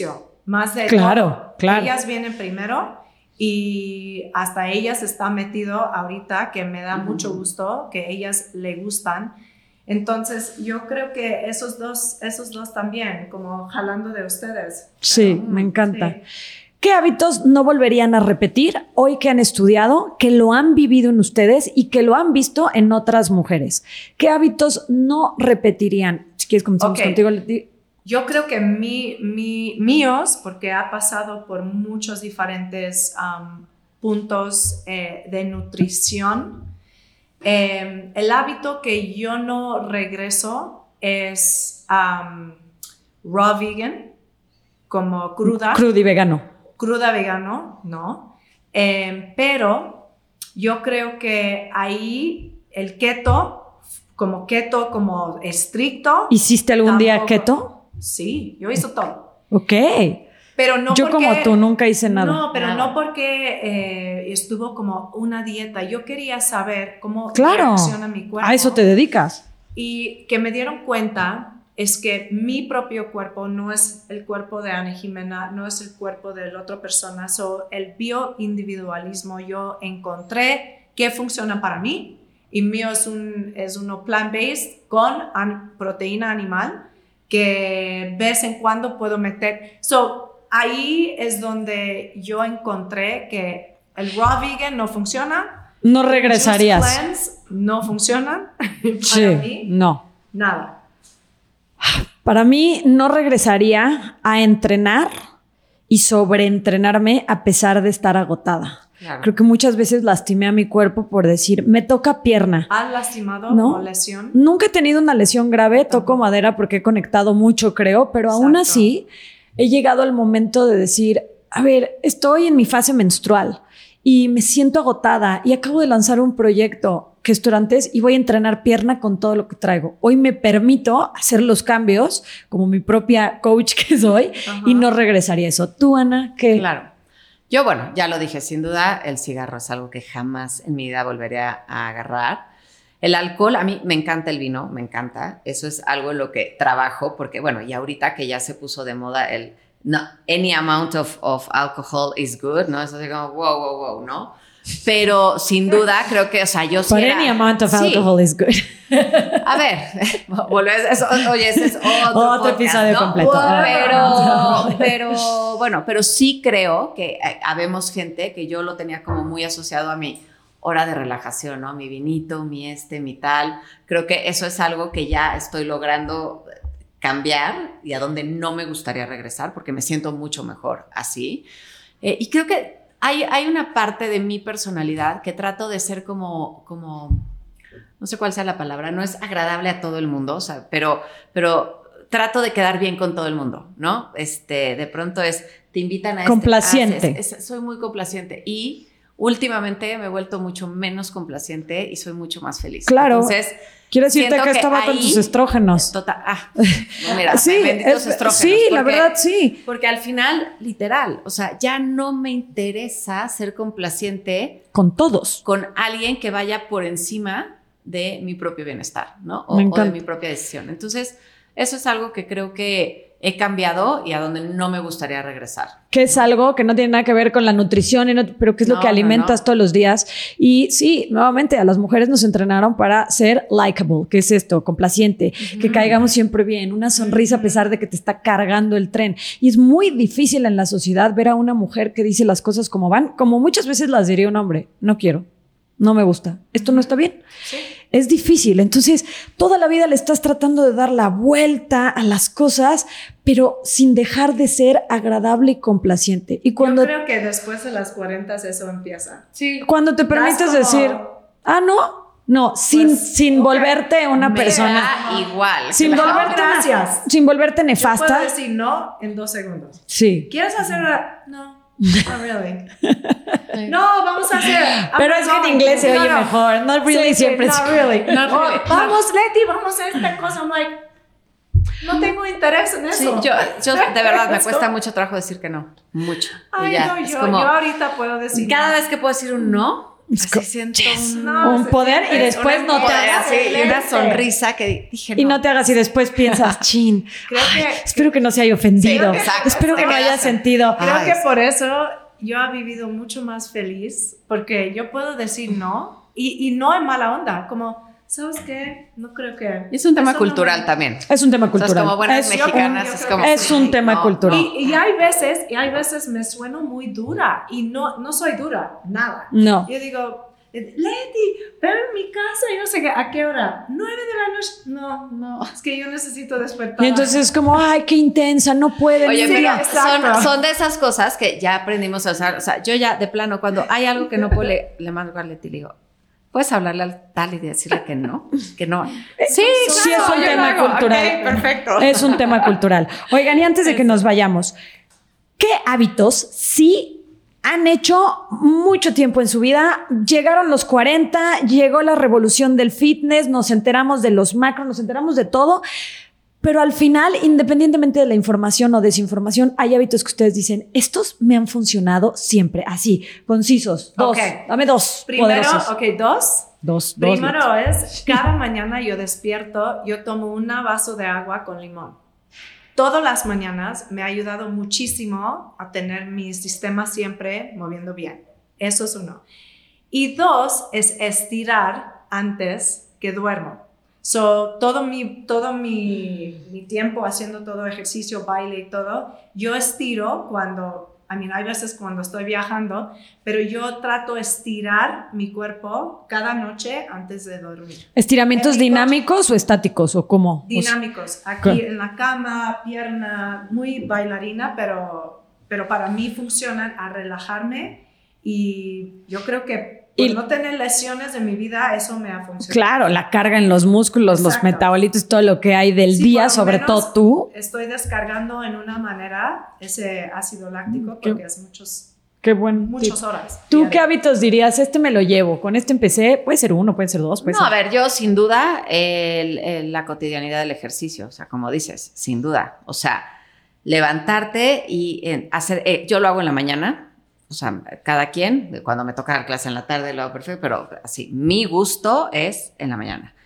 más de Claro, todo. claro. Ellas vienen primero y hasta ellas está metido ahorita, que me da uh-huh. mucho gusto, que ellas le gustan. Entonces, yo creo que esos dos, esos dos también, como jalando de ustedes. Sí, Pero, me encanta. Sí. ¿Qué hábitos no volverían a repetir hoy que han estudiado, que lo han vivido en ustedes y que lo han visto en otras mujeres? ¿Qué hábitos no repetirían? Si quieres comenzamos okay. contigo. Yo creo que mi, mi, míos, porque ha pasado por muchos diferentes um, puntos eh, de nutrición, eh, el hábito que yo no regreso es um, raw vegan, como cruda. Crudo y vegano. Cruda vegano, no. Eh, pero yo creo que ahí el keto, como keto, como estricto. ¿Hiciste algún tampoco, día keto? Sí, yo hice todo. Ok. Pero no yo porque, como tú nunca hice nada. No, pero nada. no porque eh, estuvo como una dieta. Yo quería saber cómo claro. reacciona mi cuerpo. A eso te dedicas. Y que me dieron cuenta es que mi propio cuerpo no es el cuerpo de Ana Jimena, no es el cuerpo de la otra persona. So, el bioindividualismo, yo encontré qué funciona para mí. Y mío es, un, es uno plant-based con an, proteína animal que de vez en cuando puedo meter. So, ahí es donde yo encontré que el raw vegan no funciona. No regresarías. Juice cleanse no funcionan. Para sí, mí, no. nada. Para mí no regresaría a entrenar y sobreentrenarme a pesar de estar agotada. Claro. Creo que muchas veces lastimé a mi cuerpo por decir, me toca pierna. ¿Has lastimado ¿no? o lesión? Nunca he tenido una lesión grave, Tampoco. toco madera porque he conectado mucho, creo, pero Exacto. aún así he llegado al momento de decir, a ver, estoy en mi fase menstrual y me siento agotada y acabo de lanzar un proyecto que es antes y voy a entrenar pierna con todo lo que traigo. Hoy me permito hacer los cambios como mi propia coach que soy Ajá. y no regresaría a eso. ¿Tú, Ana, qué? Claro. Yo, bueno, ya lo dije, sin duda, el cigarro es algo que jamás en mi vida volvería a agarrar. El alcohol, a mí me encanta el vino, me encanta. Eso es algo en lo que trabajo, porque, bueno, y ahorita que ya se puso de moda el no, any amount of, of alcohol is good, ¿no? Eso así como, wow, wow, wow, ¿no? Pero sin duda creo que, o sea, yo sí But era, any amount of sí. alcohol is good. A ver, volvés, eso, oye, ese es otro, otro podcast, episodio ¿no? completo. Pero, pero, bueno, pero sí creo que habemos gente que yo lo tenía como muy asociado a mi hora de relajación, ¿no? Mi vinito, mi este, mi tal. Creo que eso es algo que ya estoy logrando cambiar y a donde no me gustaría regresar porque me siento mucho mejor así. Eh, y creo que Hay, hay una parte de mi personalidad que trato de ser como, como, no sé cuál sea la palabra, no es agradable a todo el mundo, o sea, pero, pero trato de quedar bien con todo el mundo, ¿no? Este, de pronto es, te invitan a... Complaciente. Este, ah, es, es, soy muy complaciente y últimamente me he vuelto mucho menos complaciente y soy mucho más feliz. Claro. Entonces... Quiero decirte que, que estaba ahí, con tus estrógenos. Total, ah, mira, sí, benditos es, estrógenos. Sí, porque, la verdad, sí. Porque al final, literal, o sea, ya no me interesa ser complaciente con todos. Con alguien que vaya por encima de mi propio bienestar, ¿no? O, o de mi propia decisión. Entonces, eso es algo que creo que he cambiado y a donde no me gustaría regresar. Que es algo que no tiene nada que ver con la nutrición, y no, pero que es no, lo que alimentas no, no. todos los días. Y sí, nuevamente, a las mujeres nos entrenaron para ser likable, que es esto, complaciente, uh-huh. que caigamos siempre bien, una sonrisa uh-huh. a pesar de que te está cargando el tren. Y es muy difícil en la sociedad ver a una mujer que dice las cosas como van, como muchas veces las diría un hombre, no quiero, no me gusta, esto no está bien. Sí. Es difícil, entonces toda la vida le estás tratando de dar la vuelta a las cosas, pero sin dejar de ser agradable y complaciente. Y cuando, yo creo que después de las cuarenta eso empieza. Sí. Cuando te permites como... decir, ah, no, no, pues, sin, sin okay. volverte una Me persona. Da igual. Sin volverte, gracias. Sin volverte nefasta. Yo puedo decir no en dos segundos. Sí. ¿Quieres hacer una? No. Not really. No, vamos a hacer. Pero es que en inglés se oye no, no. mejor. Not really sí, siempre. Not really. Not really. Oh, vamos, Leti, vamos a hacer esta cosa. I'm like, no tengo interés en eso. Sí, yo, yo de verdad me cuesta mucho trabajo decir que no. Mucho. Ay, ya, no, es yo, como, yo ahorita puedo decir cada no. vez que puedo decir un no, Es así co- siento yes. un, No, un se poder siente y después un no te poder hagas así, y una sonrisa que dije, y no te hagas y después piensas, chin, Creo que, espero que no se haya ofendido, Sí, exacto. espero que Te no haya quedas- sentido. creo Ay, que sí. por eso yo he vivido mucho más feliz, porque yo puedo decir no, y, y no en mala onda, como, ¿sabes qué? No creo que... Y es un tema eso no cultural me- también. Es un tema O sea, es cultural. como buenas es, mexicanas, yo es creo como... que es un tema no, cultural. no. Y, y hay veces, y hay veces me sueno muy dura, y no, no soy dura, nada. No. Yo digo, Leti, ven a mi casa y no sé qué, ¿a qué hora? ¿Nueve de la noche? No, no, es que yo necesito despertar. Y entonces es como, ay, qué intensa, no puede. Oye, ni pero siquiera. exacto. son, son de esas cosas que ya aprendimos a usar. O sea, yo ya de plano, cuando hay algo que no puedo, le, le mando a Leti y le digo, ¿puedes hablarle al tal y decirle que no? Que no. Sí, Sí, claro, es un yo lo tema hago. cultural. Ok, perfecto. Es un tema cultural. Oigan, y antes de que nos vayamos, ¿qué hábitos sí han hecho mucho tiempo en su vida? Llegaron los cuarenta, llegó la revolución del fitness, nos enteramos de los macros, nos enteramos de todo, pero al final, independientemente de la información o desinformación, hay hábitos que ustedes dicen, estos me han funcionado siempre, así, concisos. Dos, Ok. dame dos Primero, poderosos. ok, dos. Dos, dos. Primero es, cada mañana yo despierto, yo tomo un vaso de agua con limón. Todas las mañanas me ha ayudado muchísimo a tener mi sistema siempre moviendo bien. Eso es uno. Y dos es estirar antes que duermo. So, todo mi, todo mi, mi tiempo haciendo todo ejercicio, baile y todo, yo estiro cuando... I mean, hay veces cuando estoy viajando, pero yo trato de estirar mi cuerpo cada noche antes de dormir. ¿Estiramientos En mi dinámicos o estáticos o cómo? Dinámicos, aquí ¿Qué? en la cama, pierna, muy bailarina, pero, pero para mí funcionan a relajarme y yo creo que por Y- no tener lesiones en mi vida, eso me ha funcionado. Claro, la carga en los músculos, los Exacto. metabolitos, todo lo que hay del Sí, día, por lo sobre menos todo tú. Estoy descargando en una manera ese ácido láctico Qué- porque es muchos, Qué buen muchas tip. horas. ¿Tú diarias. qué hábitos dirías? Este me lo llevo, con este empecé, puede ser uno, puede ser dos, puede No, a ser... ver, yo sin duda el- el- la cotidianidad del ejercicio, o sea, como dices, sin duda, o sea, levantarte y eh, hacer, eh, yo lo hago en la mañana, o sea, cada quien, cuando me toca dar clase en la tarde lo hago perfecto, pero así, mi gusto es en la mañana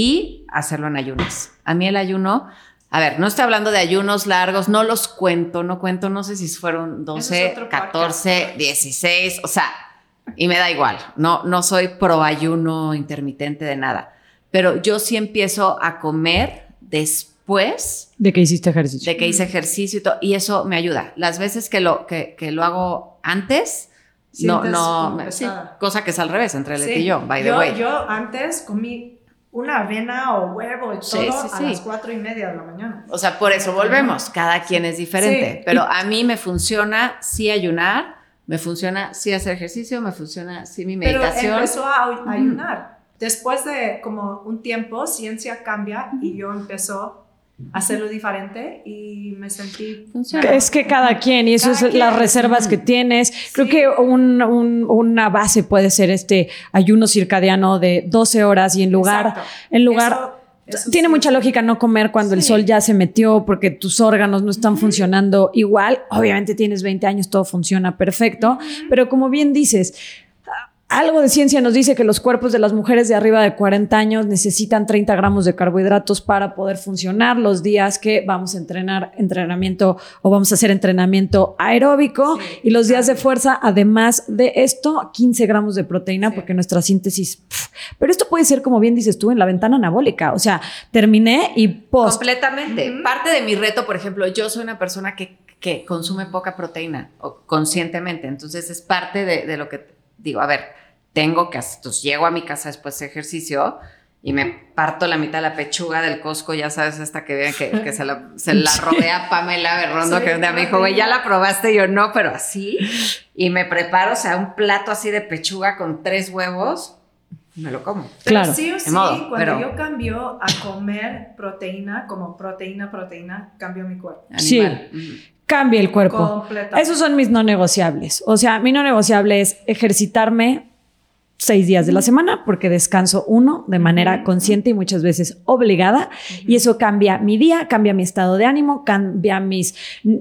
y hacerlo en ayunas. A mí el ayuno, a ver, no estoy hablando de ayunos largos, no los cuento, no cuento, no sé si fueron doce, otro catorce, podcast. dieciséis, o sea, y me da igual, no, no soy pro ayuno intermitente de nada, pero yo sí empiezo a comer después ¿De qué hiciste ejercicio? de que hice ejercicio y todo, y eso me ayuda. Las veces que lo, que, que lo hago antes, no, Sientes no, como me- sí, pesada. cosa que es al revés, entre Leti Sí. y yo, by the yo, way. yo antes comí una avena o huevo y todo Sí, sí, a sí. las cuatro y media de la mañana. O sea, por eso volvemos, cada quien es diferente, Sí. pero a mí me funciona sí ayunar, me funciona sí hacer ejercicio, me funciona sí mi Pero meditación. empezó a a ayunar. Después de como un tiempo, ciencia cambia y yo empezó a hacerlo diferente y me sentí... Funciona. Es que cada quien, y eso Cada es las quien. reservas que tienes. Creo Sí. que un- un- una base puede ser este ayuno circadiano de doce horas y en lugar, Exacto. en lugar Eso- eso tiene sí. mucha lógica no comer cuando el Sí. sol ya se metió porque tus órganos no están funcionando igual. Obviamente tienes veinte años, todo funciona perfecto, pero como bien dices, algo de ciencia nos dice que los cuerpos de las mujeres de arriba de cuarenta años necesitan treinta gramos de carbohidratos para poder funcionar los días que vamos a entrenar entrenamiento o vamos a hacer entrenamiento aeróbico Sí, y los días claro. de fuerza, además de esto, quince gramos de proteína Sí. porque nuestra síntesis... pff, pero esto puede ser, como bien dices tú, en la ventana anabólica. O sea, terminé y post. Completamente. Parte de mi reto, por ejemplo, yo soy una persona que, que consume poca proteína o conscientemente, entonces es parte de, de lo que digo, a ver, tengo que hacer, entonces llego a mi casa después de ejercicio y me parto la mitad de la pechuga del Costco, ya sabes, hasta que vean que, que se, la, se la robé a Pamela Berrondo, Sí, que un día me dijo, güey, ya la probaste, y yo no, pero así, y me preparo, o sea, un plato así de pechuga con tres huevos, me lo como. Pero Claro. sí o De sí, modo, cuando pero- yo cambio a comer proteína, como proteína, proteína, cambió mi cuerpo. Sí. Animal. Ujú. Cambia el cuerpo. Completamente. Esos son mis no negociables. O sea, mi no negociable es ejercitarme seis días de la semana porque descanso uno de manera consciente y muchas veces obligada. Uh-huh. Y eso cambia mi día, cambia mi estado de ánimo, cambia mis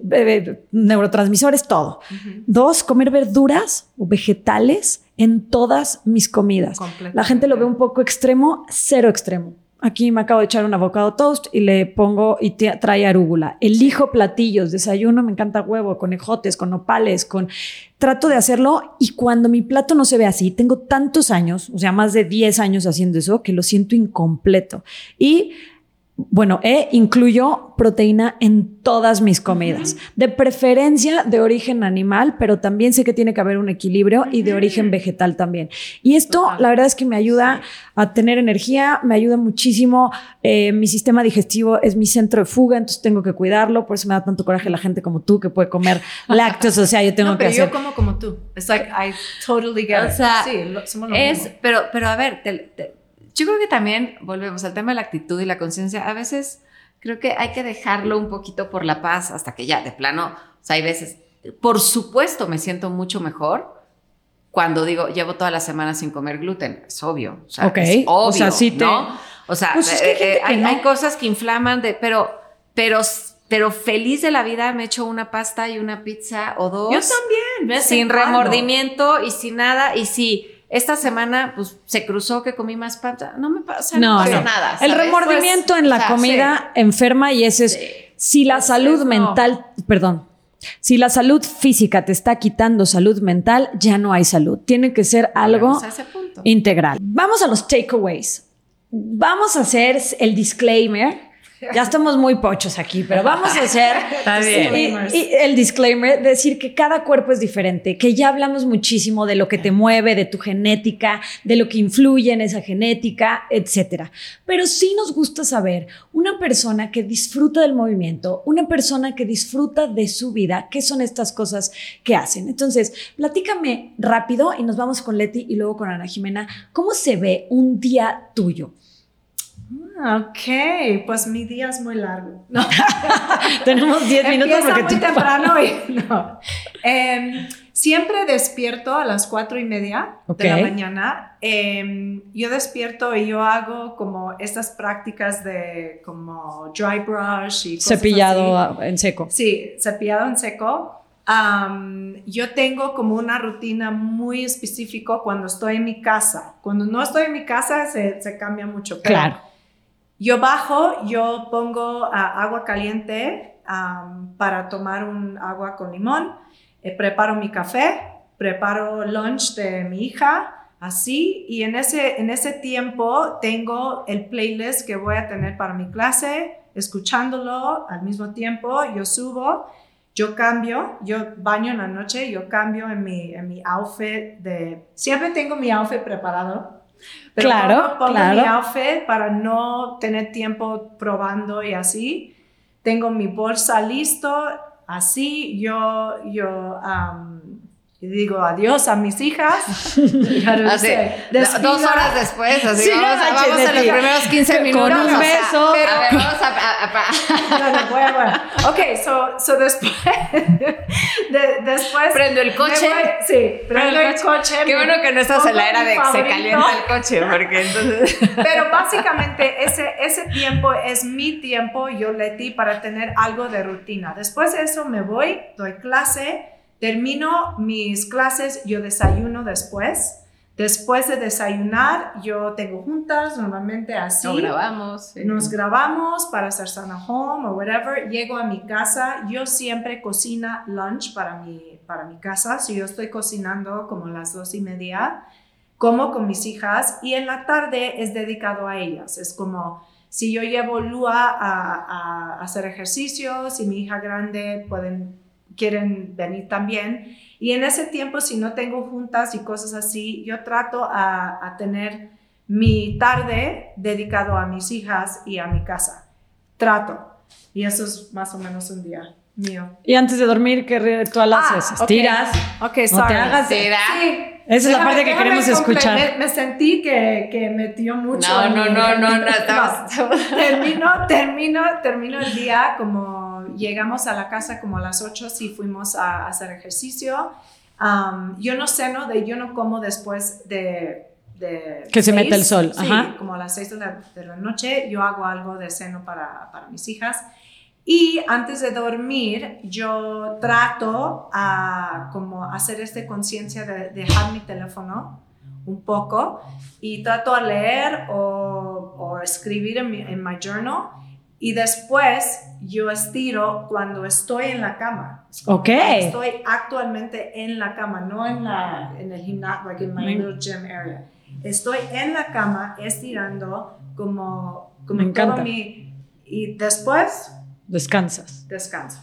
eh, neurotransmisores, todo. Uh-huh. Dos, comer verduras o vegetales en todas mis comidas. La gente lo ve un poco extremo, cero extremo. Aquí me acabo de echar un avocado toast y le pongo y te, trae arúgula. Elijo platillos, desayuno, me encanta huevo, con ejotes, con nopales, con... Trato de hacerlo y cuando mi plato no se ve así, tengo tantos años, o sea, más de diez años haciendo eso, que lo siento incompleto. Y... Bueno, eh, incluyo proteína en todas mis comidas, uh-huh. de preferencia de origen animal, pero también sé que tiene que haber un equilibrio uh-huh. y de origen vegetal también. Y esto, Total. La verdad es que me ayuda sí. a tener energía, me ayuda muchísimo. Eh, mi sistema digestivo es mi centro de fuga, entonces tengo que cuidarlo. Por eso me da tanto coraje la gente como tú que puede comer lácteos. O sea, yo tengo no, que pero hacer. Yo como como tú. It's like I totally get o sea, it. Sí, lo, somos lo es, mismo. pero, pero a ver, te, te, yo creo que también volvemos al tema de la actitud y la conciencia. A veces creo que hay que dejarlo un poquito por la paz hasta que ya, de plano, o sea, hay veces, por supuesto me siento mucho mejor cuando digo, llevo toda la semana sin comer gluten. Es obvio, o sea, okay. es obvio, o sea, sí te... ¿no? O sea, pues es que hay, eh, hay, no. hay cosas que inflaman, de, pero, pero, pero feliz de la vida me echo una pasta y una pizza o dos. Yo también, ¿ves? Sin remordimiento y sin nada, y si... Esta semana, pues, se cruzó que comí más pasta. No me pasa, no, no pasa sí. nada. ¿sabes? El remordimiento pues, en la o sea, comida sí. enferma y ese es... Sí. Si la es, salud es, mental... No. Perdón. Si la salud física te está quitando salud mental, ya no hay salud. Tiene que ser algo integral. Vamos a los takeaways. Vamos a hacer el disclaimer. Ya estamos muy pochos aquí, pero vamos a hacer Está bien. Y, y el disclaimer, decir que cada cuerpo es diferente, que ya hablamos muchísimo de lo que te mueve, de tu genética, de lo que influye en esa genética, etcétera. Pero sí nos gusta saber una persona que disfruta del movimiento, una persona que disfruta de su vida, qué son estas cosas que hacen. Entonces, platícame rápido y nos vamos con Leti y luego con Ana Jimena. ¿Cómo se ve un día tuyo? Ok, pues mi día es muy largo. No. Tenemos diez minutos porque muy tú temprano y no. Eh, siempre despierto a las cuatro y media okay. de la mañana. Eh, yo despierto y yo hago como estas prácticas de como dry brush y cosas cepillado así. en seco. Sí, cepillado en seco. Um, yo tengo como una rutina muy específica cuando estoy en mi casa. Cuando no estoy en mi casa se, se cambia mucho. Pero claro. Yo bajo, yo pongo uh, agua caliente um, para tomar un agua con limón, eh, preparo mi café, preparo lunch de mi hija, así, y en ese, en ese tiempo tengo el playlist que voy a tener para mi clase, escuchándolo al mismo tiempo, yo subo, yo cambio, yo baño en la noche, yo cambio en mi, en mi outfit de... Siempre tengo mi outfit preparado. Pero claro, pongo, pongo claro. mi outfit para no tener tiempo probando y así. Tengo mi bolsa listo, así yo, yo um, digo adiós a mis hijas. Así, dos horas después, así sí, vamos, a, vamos a los primeros quince minutos. Con un beso. O sea, pero, a ver, vamos a... a, a, a. No, no, bueno, bueno. Ok, so, so después... De, después... Prendo el coche. Voy, sí, prendo el coche. coche Qué bueno que no estás en la era de que se calienta el coche, porque entonces... Pero básicamente ese, ese tiempo es mi tiempo, yo, Leti, para tener algo de rutina. Después de eso me voy, doy clase... Termino mis clases, yo desayuno después. Después de desayunar, yo tengo juntas, normalmente así. Nos grabamos. Sí. Nos grabamos para hacer Sana Home o whatever. Llego a mi casa. Yo siempre cocino lunch para mi, para mi casa. Si yo estoy cocinando como a las dos y media, como con mis hijas. Y en la tarde es dedicado a ellas. Es como... Si yo llevo Lua a, a hacer ejercicio, si mi hija grande pueden... quieren venir también, y en ese tiempo si no tengo juntas y cosas así, yo trato a, a tener mi tarde dedicado a mis hijas y a mi casa, trato, y eso es más o menos un día mío. Y antes de dormir, ¿qué ritual haces? Ah, okay. ¿Estiras? Ok, no sorry. te hagas ¿Estira? Sí. Esa es la parte que queremos escuchar. Me, me sentí que, que metió mucho. No, no, no, no, no, estamos... termino, termino, termino el día como llegamos a la casa como a las ocho, sí fuimos a, a hacer ejercicio. Um, yo no ceno, de, yo no como después de... de que seis, se mete el sol. Sí, Ajá. como a las seis de la, de la noche yo hago algo de ceno para, para mis hijas. Y antes de dormir, yo trato a como hacer esta conciencia de dejar mi teléfono un poco y trato a leer o, o escribir en mi, en my journal y después yo estiro cuando estoy en la cama. Ok. Estoy actualmente en la cama, no en, la, en el gimnasio, like in my Me- little gym area. Estoy en la cama estirando como, como Me encanta. todo mi... Y después... Descansas. Descanso.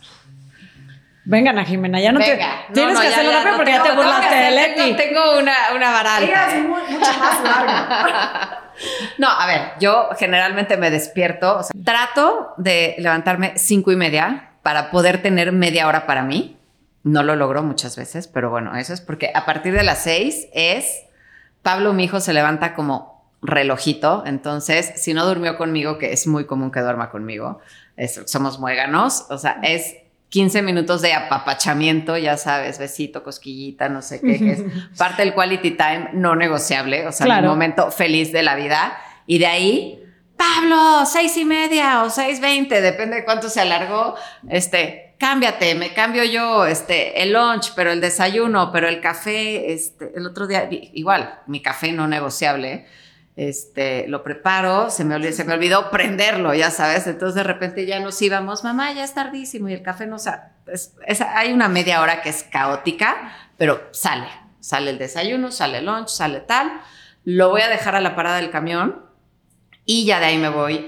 Venga, Ana Jimena, ya no Venga. te... Tienes No, no, que ya, hacerlo ya, rápido no porque ya tengo- te burlaste tengo que de hacer- Leti. no, tengo una, una vara alta. Ella es ¿eh? muy, mucho más larga. No, a ver, yo generalmente me despierto, o sea, trato de levantarme cinco y media para poder tener media hora para mí. No lo logro muchas veces, pero bueno, eso es porque a partir de las seis es... Pablo, mi hijo, se levanta como relojito, entonces si no durmió conmigo, que es muy común que duerma conmigo, es- somos muéganos, o sea, es quince minutos de apapachamiento, ya sabes, besito, cosquillita, no sé qué, que es parte del quality time no negociable, o sea, Claro. mi momento feliz de la vida, y de ahí, Pablo, seis y media o seis veinte, depende de cuánto se alargó, este, cámbiate, me cambio yo, este, el lunch, pero el desayuno, pero el café, este, el otro día, igual, mi café no negociable, este, lo preparo, se me olvidó, se me olvidó prenderlo, ya sabes, entonces de repente ya nos íbamos, mamá, ya es tardísimo y el café no sale, es, es, hay una media hora que es caótica, pero sale, sale el desayuno, sale el lunch, sale tal, lo voy a dejar a la parada del camión y ya de ahí me voy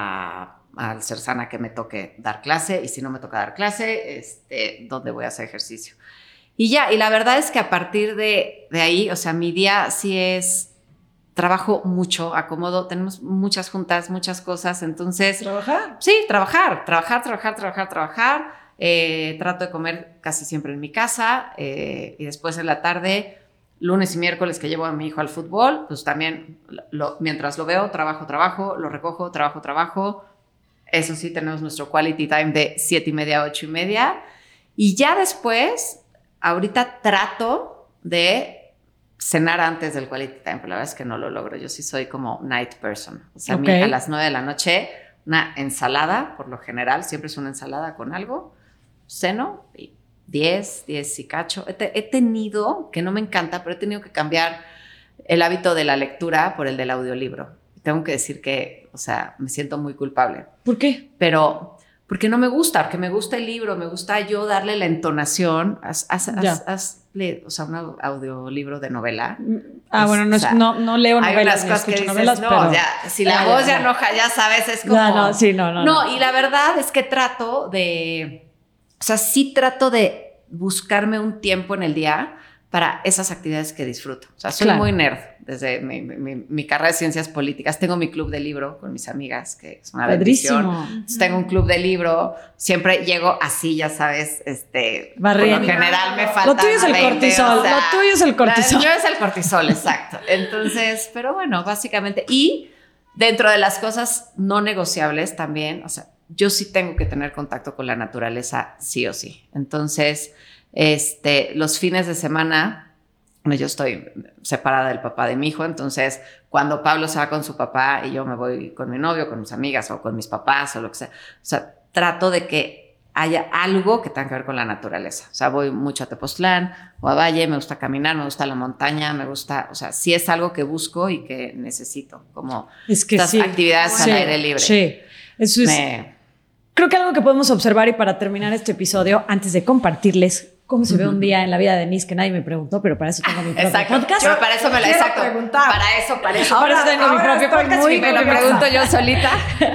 a, al Cersana que me toque dar clase y si no me toca dar clase, este, ¿dónde voy a hacer ejercicio? Y ya, y la verdad es que a partir de, de ahí, o sea, mi día sí es... Trabajo mucho, acomodo, tenemos muchas juntas, muchas cosas, entonces... ¿Trabajar? Sí, trabajar, trabajar, trabajar, trabajar, trabajar. Eh, trato de comer casi siempre en mi casa eh, y después en la tarde, lunes y miércoles que llevo a mi hijo al fútbol, pues también lo, mientras lo veo, trabajo, trabajo, lo recojo, trabajo, trabajo. Eso sí, tenemos nuestro quality time de siete y media a ocho y media. Y ya después, ahorita trato de... cenar antes del quality time, pero la verdad es que no lo logro. Yo sí soy como night person. O sea, Okay. a, mí, a las nueve de la noche, una ensalada, por lo general, siempre es una ensalada con algo, ceno, y diez, diez y cacho. He, te, he tenido, que no me encanta, pero he tenido que cambiar el hábito de la lectura por el del audiolibro. Tengo que decir que, o sea, me siento muy culpable. ¿Por qué? Pero... Porque no me gusta, porque me gusta el libro, me gusta yo darle la entonación. Haz, haz, haz, haz, le, o sea, un audiolibro de novela. Ah, Pues, bueno, no, o sea, no, no leo hay novelas, unas ni cosas que escucho dices, novelas, no, pero... ya, si la Ah, voz ya, ya ya. enoja, ya sabes, es como... No, no, sí, no, no. No, y la verdad es que trato de... O sea, sí trato de buscarme un tiempo en el día para esas actividades que disfruto. O sea, soy Claro. muy nerd desde mi, mi, mi carrera de ciencias políticas. Tengo mi club de libro con mis amigas, que es una bendición. Padrísimo. Entonces, tengo un club de libro. Siempre llego así, ya sabes, este... Barriendo. Por lo general me faltan Lo tuyo es el veinte, cortisol, o sea, lo tuyo es el cortisol. Lo mío es el cortisol, exacto. Entonces, pero bueno, básicamente... Y dentro de las cosas no negociables también, o sea, yo sí tengo que tener contacto con la naturaleza sí o sí. Entonces... Este, los fines de semana, bueno, yo estoy separada del papá de mi hijo, entonces cuando Pablo se va con su papá y yo me voy con mi novio, con mis amigas o con mis papás o lo que sea, o sea, trato de que haya algo que tenga que ver con la naturaleza. O sea, voy mucho a Tepoztlán o a Valle, me gusta caminar, me gusta la montaña, me gusta, o sea, sí es algo que busco y que necesito, como Es que estas sí. actividades Sí, al aire libre. Sí, eso es... Me, Creo que algo que podemos observar y para terminar este episodio, antes de compartirles cómo se ve un día en la vida de Denise, que nadie me preguntó, pero para eso tengo mi propio exacto. podcast. Yo para eso me lo Quiero exacto. preguntar. Para eso, para eso. Ahora tengo mi propio estoy podcast. muy mi me lo propio pregunto podcast. yo solita.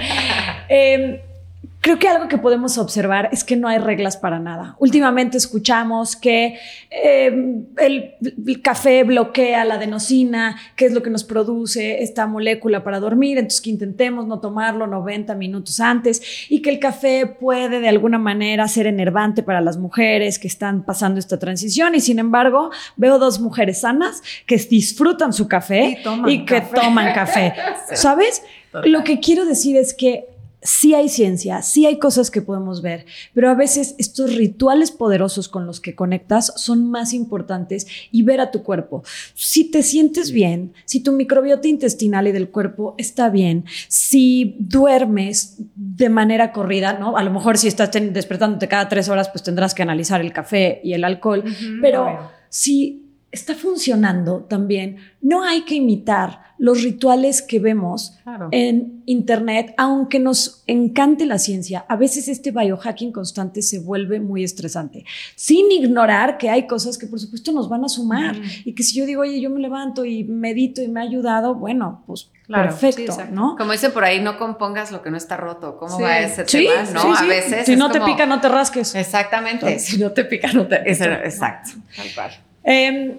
Eh, creo que algo que podemos observar es que no hay reglas para nada. Últimamente escuchamos que eh, el, el café bloquea la adenosina, que es lo que nos produce esta molécula para dormir, entonces que intentemos no tomarlo noventa minutos antes y que el café puede de alguna manera ser enervante para las mujeres que están pasando esta transición y sin embargo veo dos mujeres sanas que disfrutan su café Y toman y que café. toman café. ¿Sabes? Lo que quiero decir es que sí hay ciencia, sí hay cosas que podemos ver, pero a veces estos rituales poderosos con los que conectas son más importantes y ver a tu cuerpo. Si te sientes bien, si tu microbiota intestinal y del cuerpo está bien, si duermes de manera corrida, ¿no? A lo mejor si estás ten- despertándote cada tres horas, pues tendrás que analizar el café y el alcohol, Ujú, pero obvio. si está funcionando también, no hay que imitar los rituales que vemos Claro. en internet, aunque nos encante la ciencia, a veces este biohacking constante se vuelve muy estresante, sin ignorar que hay cosas que por supuesto nos van a sumar Ujú. y que si yo digo, oye, yo me levanto y medito y me ha ayudado, bueno, pues Claro, perfecto, sí, exacto. ¿no? Como dicen por ahí, no compongas lo que no está roto. ¿Cómo Sí. va ese Sí, tema? ¿No? sí, A sí. veces Si es no te como- pica, no te rasques. Exactamente. Si no te pica, no te... Eso, exacto. Tal cual. Eh,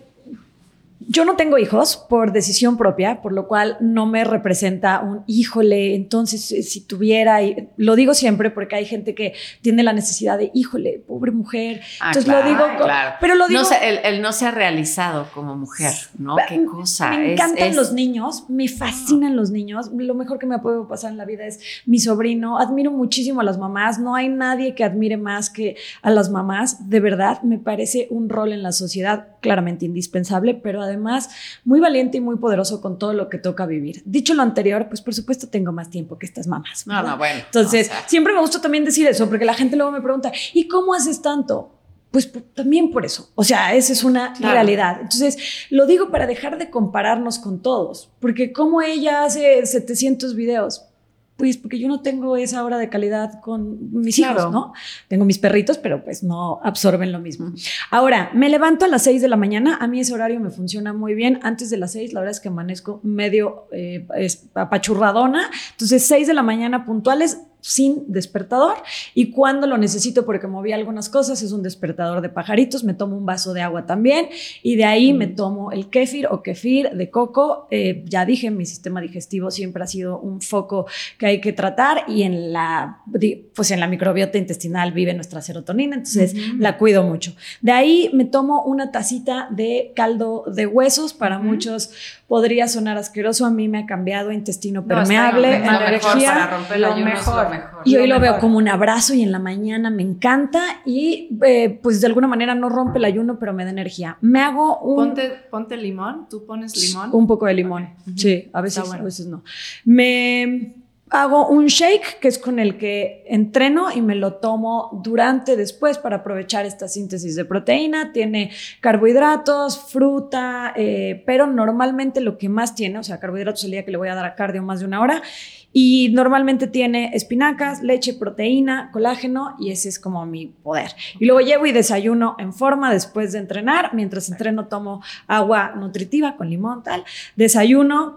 Yo no tengo hijos por decisión propia, por lo cual no me representa un híjole, entonces eh, si tuviera, y lo digo siempre porque hay gente que tiene la necesidad de híjole, pobre mujer, Ah, entonces claro, lo digo, con- claro. pero lo digo, No se- el, el no se ha realizado como mujer, ¿no? Qué cosa. me es- encantan es- los niños, me fascinan los niños, lo mejor que me puede pasar en la vida es mi sobrino, admiro muchísimo a las mamás, no hay nadie que admire más que a las mamás, de verdad, me parece un rol en la sociedad claramente indispensable, pero además muy valiente y muy poderoso con todo lo que toca vivir. Dicho lo anterior, pues por supuesto tengo más tiempo que estas mamás. No, ¿verdad? no, bueno. Entonces, o sea, siempre me gusta también decir eso, porque la gente luego me pregunta, ¿y cómo haces tanto? Pues p- también por eso. O sea, esa es una Claro. realidad. Entonces, lo digo para dejar de compararnos con todos, porque como ella hace setecientos videos, pues porque yo no tengo esa hora de calidad con mis Claro. hijos, ¿no? Tengo mis perritos, pero pues no absorben lo mismo. Ahora, me levanto a las seis de la mañana, a mí ese horario me funciona muy bien. Antes de las seis, la verdad es que amanezco medio eh, es- apachurradona, entonces seis de la mañana puntuales, sin despertador, y cuando lo necesito porque moví algunas cosas es un despertador de pajaritos, me tomo un vaso de agua también y de ahí mm. me tomo el kéfir o kefir de coco. Eh, ya dije, mi sistema digestivo siempre ha sido un foco que hay que tratar y en la, pues en la microbiota intestinal vive nuestra serotonina, entonces uh-huh. la cuido mucho. De ahí me tomo una tacita de caldo de huesos, para uh-huh. muchos podría sonar asqueroso, a mí me ha cambiado intestino permeable, no, está energía, mejor para romper el ayuno, mejor. Mejor. Y hoy lo, lo veo como un abrazo y en la mañana me encanta y eh, pues de alguna manera no rompe el ayuno, pero me da energía. Me hago un... Ponte, ponte limón, ¿tú pones limón? Un poco de limón, okay. Sí, a veces, bueno. a veces no. Me hago un shake, que es con el que entreno y me lo tomo durante, después, para aprovechar esta síntesis de proteína. Tiene carbohidratos, fruta, eh, pero normalmente lo que más tiene, o sea, carbohidratos el día que le voy a dar a cardio más de una hora, y normalmente tiene espinacas, leche, proteína, colágeno, y ese es como mi poder. Y luego llevo y desayuno en forma después de entrenar. Mientras entreno tomo agua nutritiva con limón, tal. Desayuno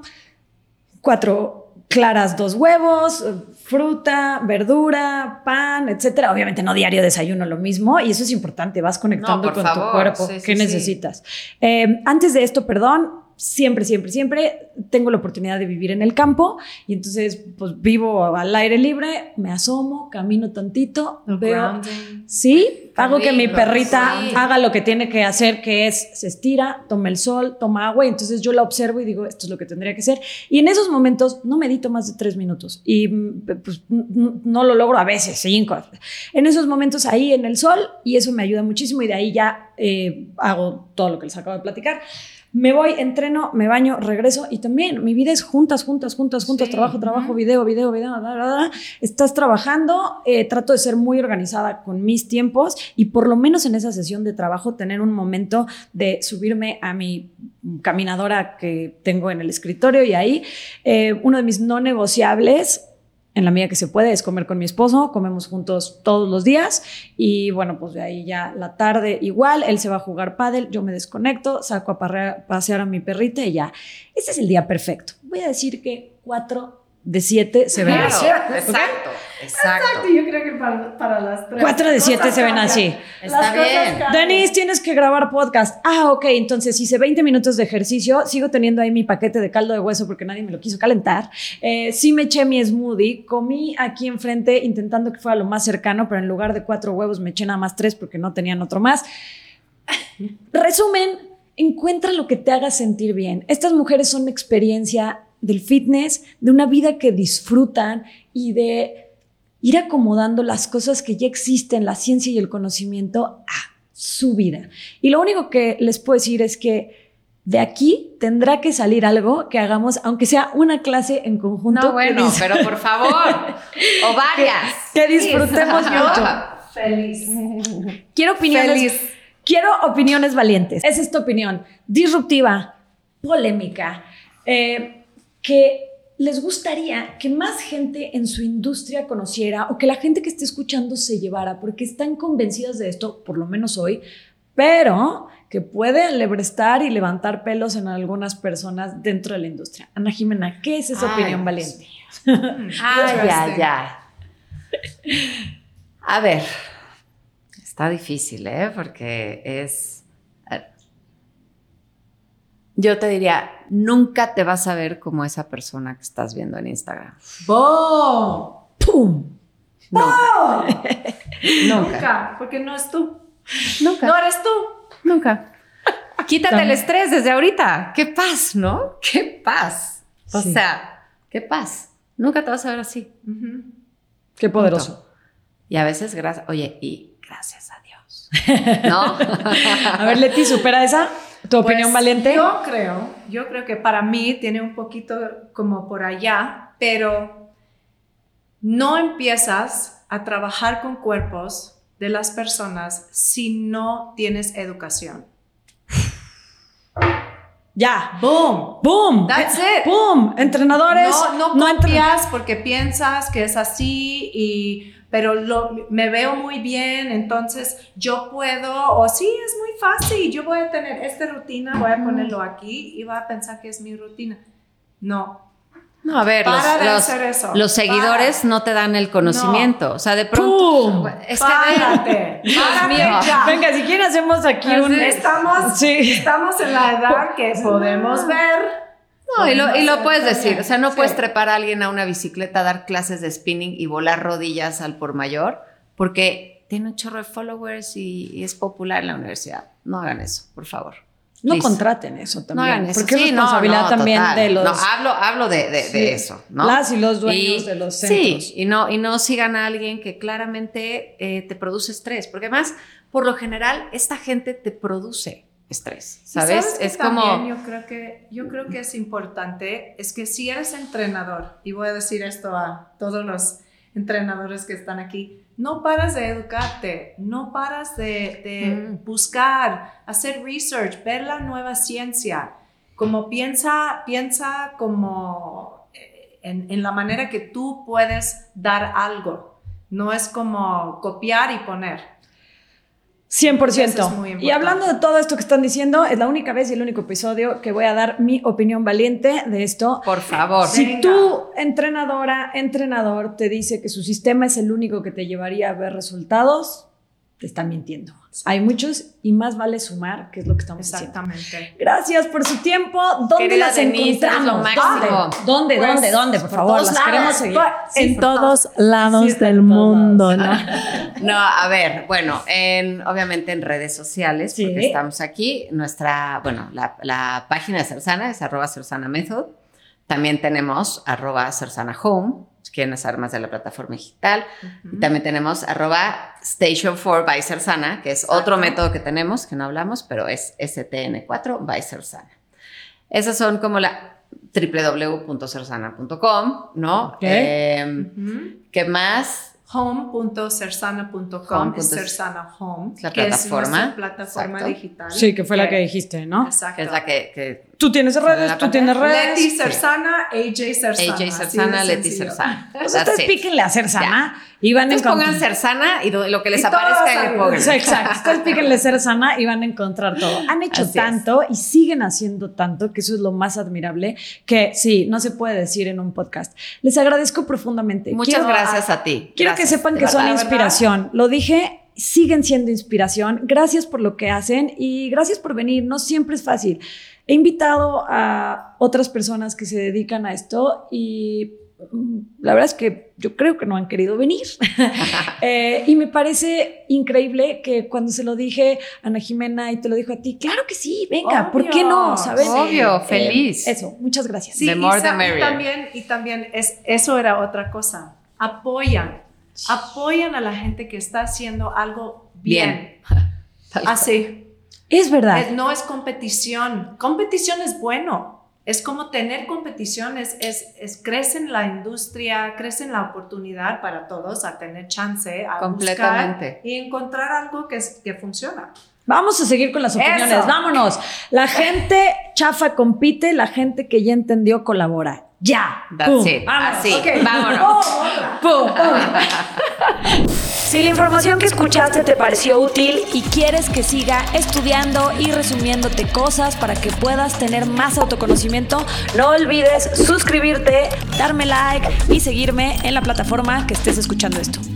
cuatro claras, dos huevos, fruta, verdura, pan, etcétera. Obviamente no diario desayuno lo mismo, y eso es importante, vas conectando no, con favor. tu cuerpo, sí, sí, qué sí. necesitas. Eh, antes de esto, perdón, siempre, siempre, siempre tengo la oportunidad de vivir en el campo, y entonces pues vivo al aire libre, me asomo, camino tantito, el veo, grounding. sí, hago lindo, que mi perrita sí. haga lo que tiene que hacer, que es se estira, toma el sol, toma agua, y entonces yo la observo y digo, esto es lo que tendría que hacer, y en esos momentos no medito más de tres minutos, y pues no lo logro a veces, cinco, en esos momentos ahí en el sol, y eso me ayuda muchísimo, y de ahí ya eh, hago todo lo que les acabo de platicar. Me voy, entreno, me baño, regreso, y también mi vida es juntas, juntas, juntas, juntas, sí. trabajo, trabajo, uh-huh. video, video, video, bla, bla, bla. Estás trabajando, eh, trato de ser muy organizada con mis tiempos, y por lo menos en esa sesión de trabajo tener un momento de subirme a mi caminadora que tengo en el escritorio, y ahí eh, uno de mis no negociables, en la medida que se puede, es comer con mi esposo. Comemos juntos todos los días, y bueno, pues de ahí ya la tarde igual, él se va a jugar pádel, yo me desconecto, saco a parrear, pasear a mi perrita y ya. Este es el día perfecto. Voy a decir que cuatro de siete se ven claro, así. Exacto, exacto. Exacto, yo creo que para, para las tres. Cuatro de siete se ven así. Está bien. Denise, tienes que grabar podcast. Ah, ok, entonces hice veinte minutos de ejercicio, sigo teniendo ahí mi paquete de caldo de hueso porque nadie me lo quiso calentar. Eh, sí me eché mi smoothie, comí aquí enfrente intentando que fuera lo más cercano, pero en lugar de cuatro huevos me eché nada más tres porque no tenían otro más. Resumen, encuentra lo que te haga sentir bien. Estas mujeres son experiencia del fitness, de una vida que disfrutan y de ir acomodando las cosas que ya existen, la ciencia y el conocimiento, a su vida. Y lo único que les puedo decir es que de aquí tendrá que salir algo que hagamos, aunque sea una clase en conjunto. No, bueno, dis- pero por favor, o varias. Que, que disfrutemos yo mucho. Feliz. Quiero opiniones, Feliz. quiero opiniones valientes. Esa es tu opinión. Disruptiva, polémica, eh, que les gustaría que más gente en su industria conociera o que la gente que esté escuchando se llevara, porque están convencidas de esto, por lo menos hoy, pero que puede alebrestar y levantar pelos en algunas personas dentro de la industria. Ana Jimena, ¿qué es esa Ay, opinión valiente? Ay, ay, ay. A ver, está difícil, ¿eh? Porque es... Yo te diría, nunca te vas a ver como esa persona que estás viendo en Instagram. ¡Boom! ¡Pum! Nunca. Nunca. Nunca, porque no es tú. Nunca. No eres tú. Nunca. Quítate el estrés desde ahorita. ¡Qué paz!, ¿no? ¡Qué paz! O Sí. sea, ¡qué paz! Nunca te vas a ver así. Uh-huh. Qué poderoso. Y a veces, gracias... Oye, y gracias a Dios. ¿No? A ver, Leti, ¿supera esa? ¿Tu opinión Pues, valiente? Yo creo, yo creo que para mí tiene un poquito como por allá, pero no empiezas a trabajar con cuerpos de las personas si no tienes educación. Ya. ¡Boom! ¡Boom! That's it. ¡Boom! Entrenadores. No, no entre- copias porque piensas que es así, y, pero lo, me veo muy bien, entonces yo puedo, o sí, es muy fácil, yo voy a tener esta rutina, voy a ponerlo aquí y voy a pensar que es mi rutina. No. No, a ver, Para los, de los, hacer eso. los seguidores Para. no te dan el conocimiento. O sea, de pronto... ¡Pum! Es que, a ver, Párate, Dios párate mío. ya. Venga, si quieren hacemos aquí Así un... es. Estamos, Sí. estamos en la edad que podemos ver. No, y lo, y lo puedes Podemos decir. O sea, no sí. puedes trepar a alguien a una bicicleta, dar clases de spinning y volar rodillas al por mayor, porque tiene un chorro de followers y, y es popular en la universidad. No hagan eso, por favor. No Please. contraten eso No también. hagan eso. Porque Sí, es no, responsabilidad no, también total. de los... No, hablo, hablo de, de, Sí. de eso, ¿no? Las y los dueños Y- de los centros. Sí, y no, y no sigan a alguien que claramente eh, te produce estrés, porque además, por lo general, esta gente te produce estrés, Y ¿sabes? que Es también como... yo creo que yo creo que es importante es que si eres entrenador, y voy a decir esto a todos los entrenadores que están aquí, no paras de educarte, no paras de, de Mm. buscar, hacer research, ver la nueva ciencia, como piensa, piensa como eh, en, en la manera que tú puedes dar algo, no es como copiar y poner. cien por ciento. Eso es muy importante. Y hablando de todo esto que están diciendo, es la única vez y el único episodio que voy a dar mi opinión valiente de esto. Por favor. Si Venga. tu entrenadora, entrenador te dice que su sistema es el único que te llevaría a ver resultados, te están mintiendo. Hay muchos y más vale sumar, que es lo que estamos haciendo. Exactamente. Gracias por su tiempo. ¿Dónde Querida las Denise, eres encontramos? lo máximo. ¿Dónde? ¿Dónde? Pues, ¿Dónde? ¿Dónde? Por, por favor, todos las lados. queremos seguir. Sí, Sí, en por todos lados Sí, del en todos mundo, lados. ¿no? No, a ver, bueno, en, obviamente en redes sociales, Sí. porque estamos aquí, nuestra, bueno, la, la página de Cersana es arroba Cersana Method, también tenemos arroba Cersana Home, si quieren saber más de la plataforma digital, y también tenemos arroba Station four by Cersana, que es Exacto. otro método que tenemos, que no hablamos, pero es S T N cuatro by Cersana. Esas son como la doble u doble u doble u punto cersana punto com, ¿no? Ok. Eh, Ujú. ¿Qué más? home punto cersana punto com Home es punto- Cersana Home, es la que plataforma. es nuestra plataforma Exacto. digital. Sí, que fue la que dijiste, ¿no? Exacto. Que es la que... que Tú tienes Sale redes, la tú pantalla. tienes redes. Leti Cersana, A J Cersana. A J así Cersana, de Leti sencillo. Cersana. Pues That's ustedes it. píquenle a Cersana y van a Entonces pongan encontrar. Cersana y do- lo que les Y todo aparezca va a le salir. pongan. Sí, exacto. Ustedes píquenle Cersana y van a encontrar todo. Han hecho Así es. tanto y siguen haciendo tanto, que eso es lo más admirable, que sí, no se puede decir en un podcast. Les agradezco profundamente. Muchas Quiero- gracias a ti. Quiero Gracias, que sepan de que son verdad. inspiración. Lo dije, siguen siendo inspiración. Gracias por lo que hacen y gracias por venir. No siempre es fácil. He invitado a otras personas que se dedican a esto y mm, la verdad es que yo creo que no han querido venir. Eh, y me parece increíble que cuando se lo dije a Ana Jimena y te lo dijo a ti, claro que sí, venga, ¿por qué no? Obvio, ¿Sabes? obvio, Eh, feliz. Eso, muchas gracias. Sí, The y more the sa- y merrier. también, y también es, eso era otra cosa. Apoyan. Apoyan a la gente que está haciendo algo bien. Bien. Así. Es verdad. Es, no es competición. Competición es bueno. Es como tener competición, es, es, es crece en la industria, crece en la oportunidad para todos a tener chance, a Completamente. buscar y encontrar algo que, que funciona. Vamos a seguir con las opiniones. Eso. Vámonos. La gente chafa compite, la gente que ya entendió colabora. Ya. That's Pum. it. Vámonos. Así. Ok. Vámonos. Pum, pum. Si la información que escuchaste te pareció útil Y quieres que siga estudiando y resumiéndote cosas para que puedas tener más autoconocimiento, no olvides suscribirte. darme like y seguirme en la plataforma que estés escuchando esto.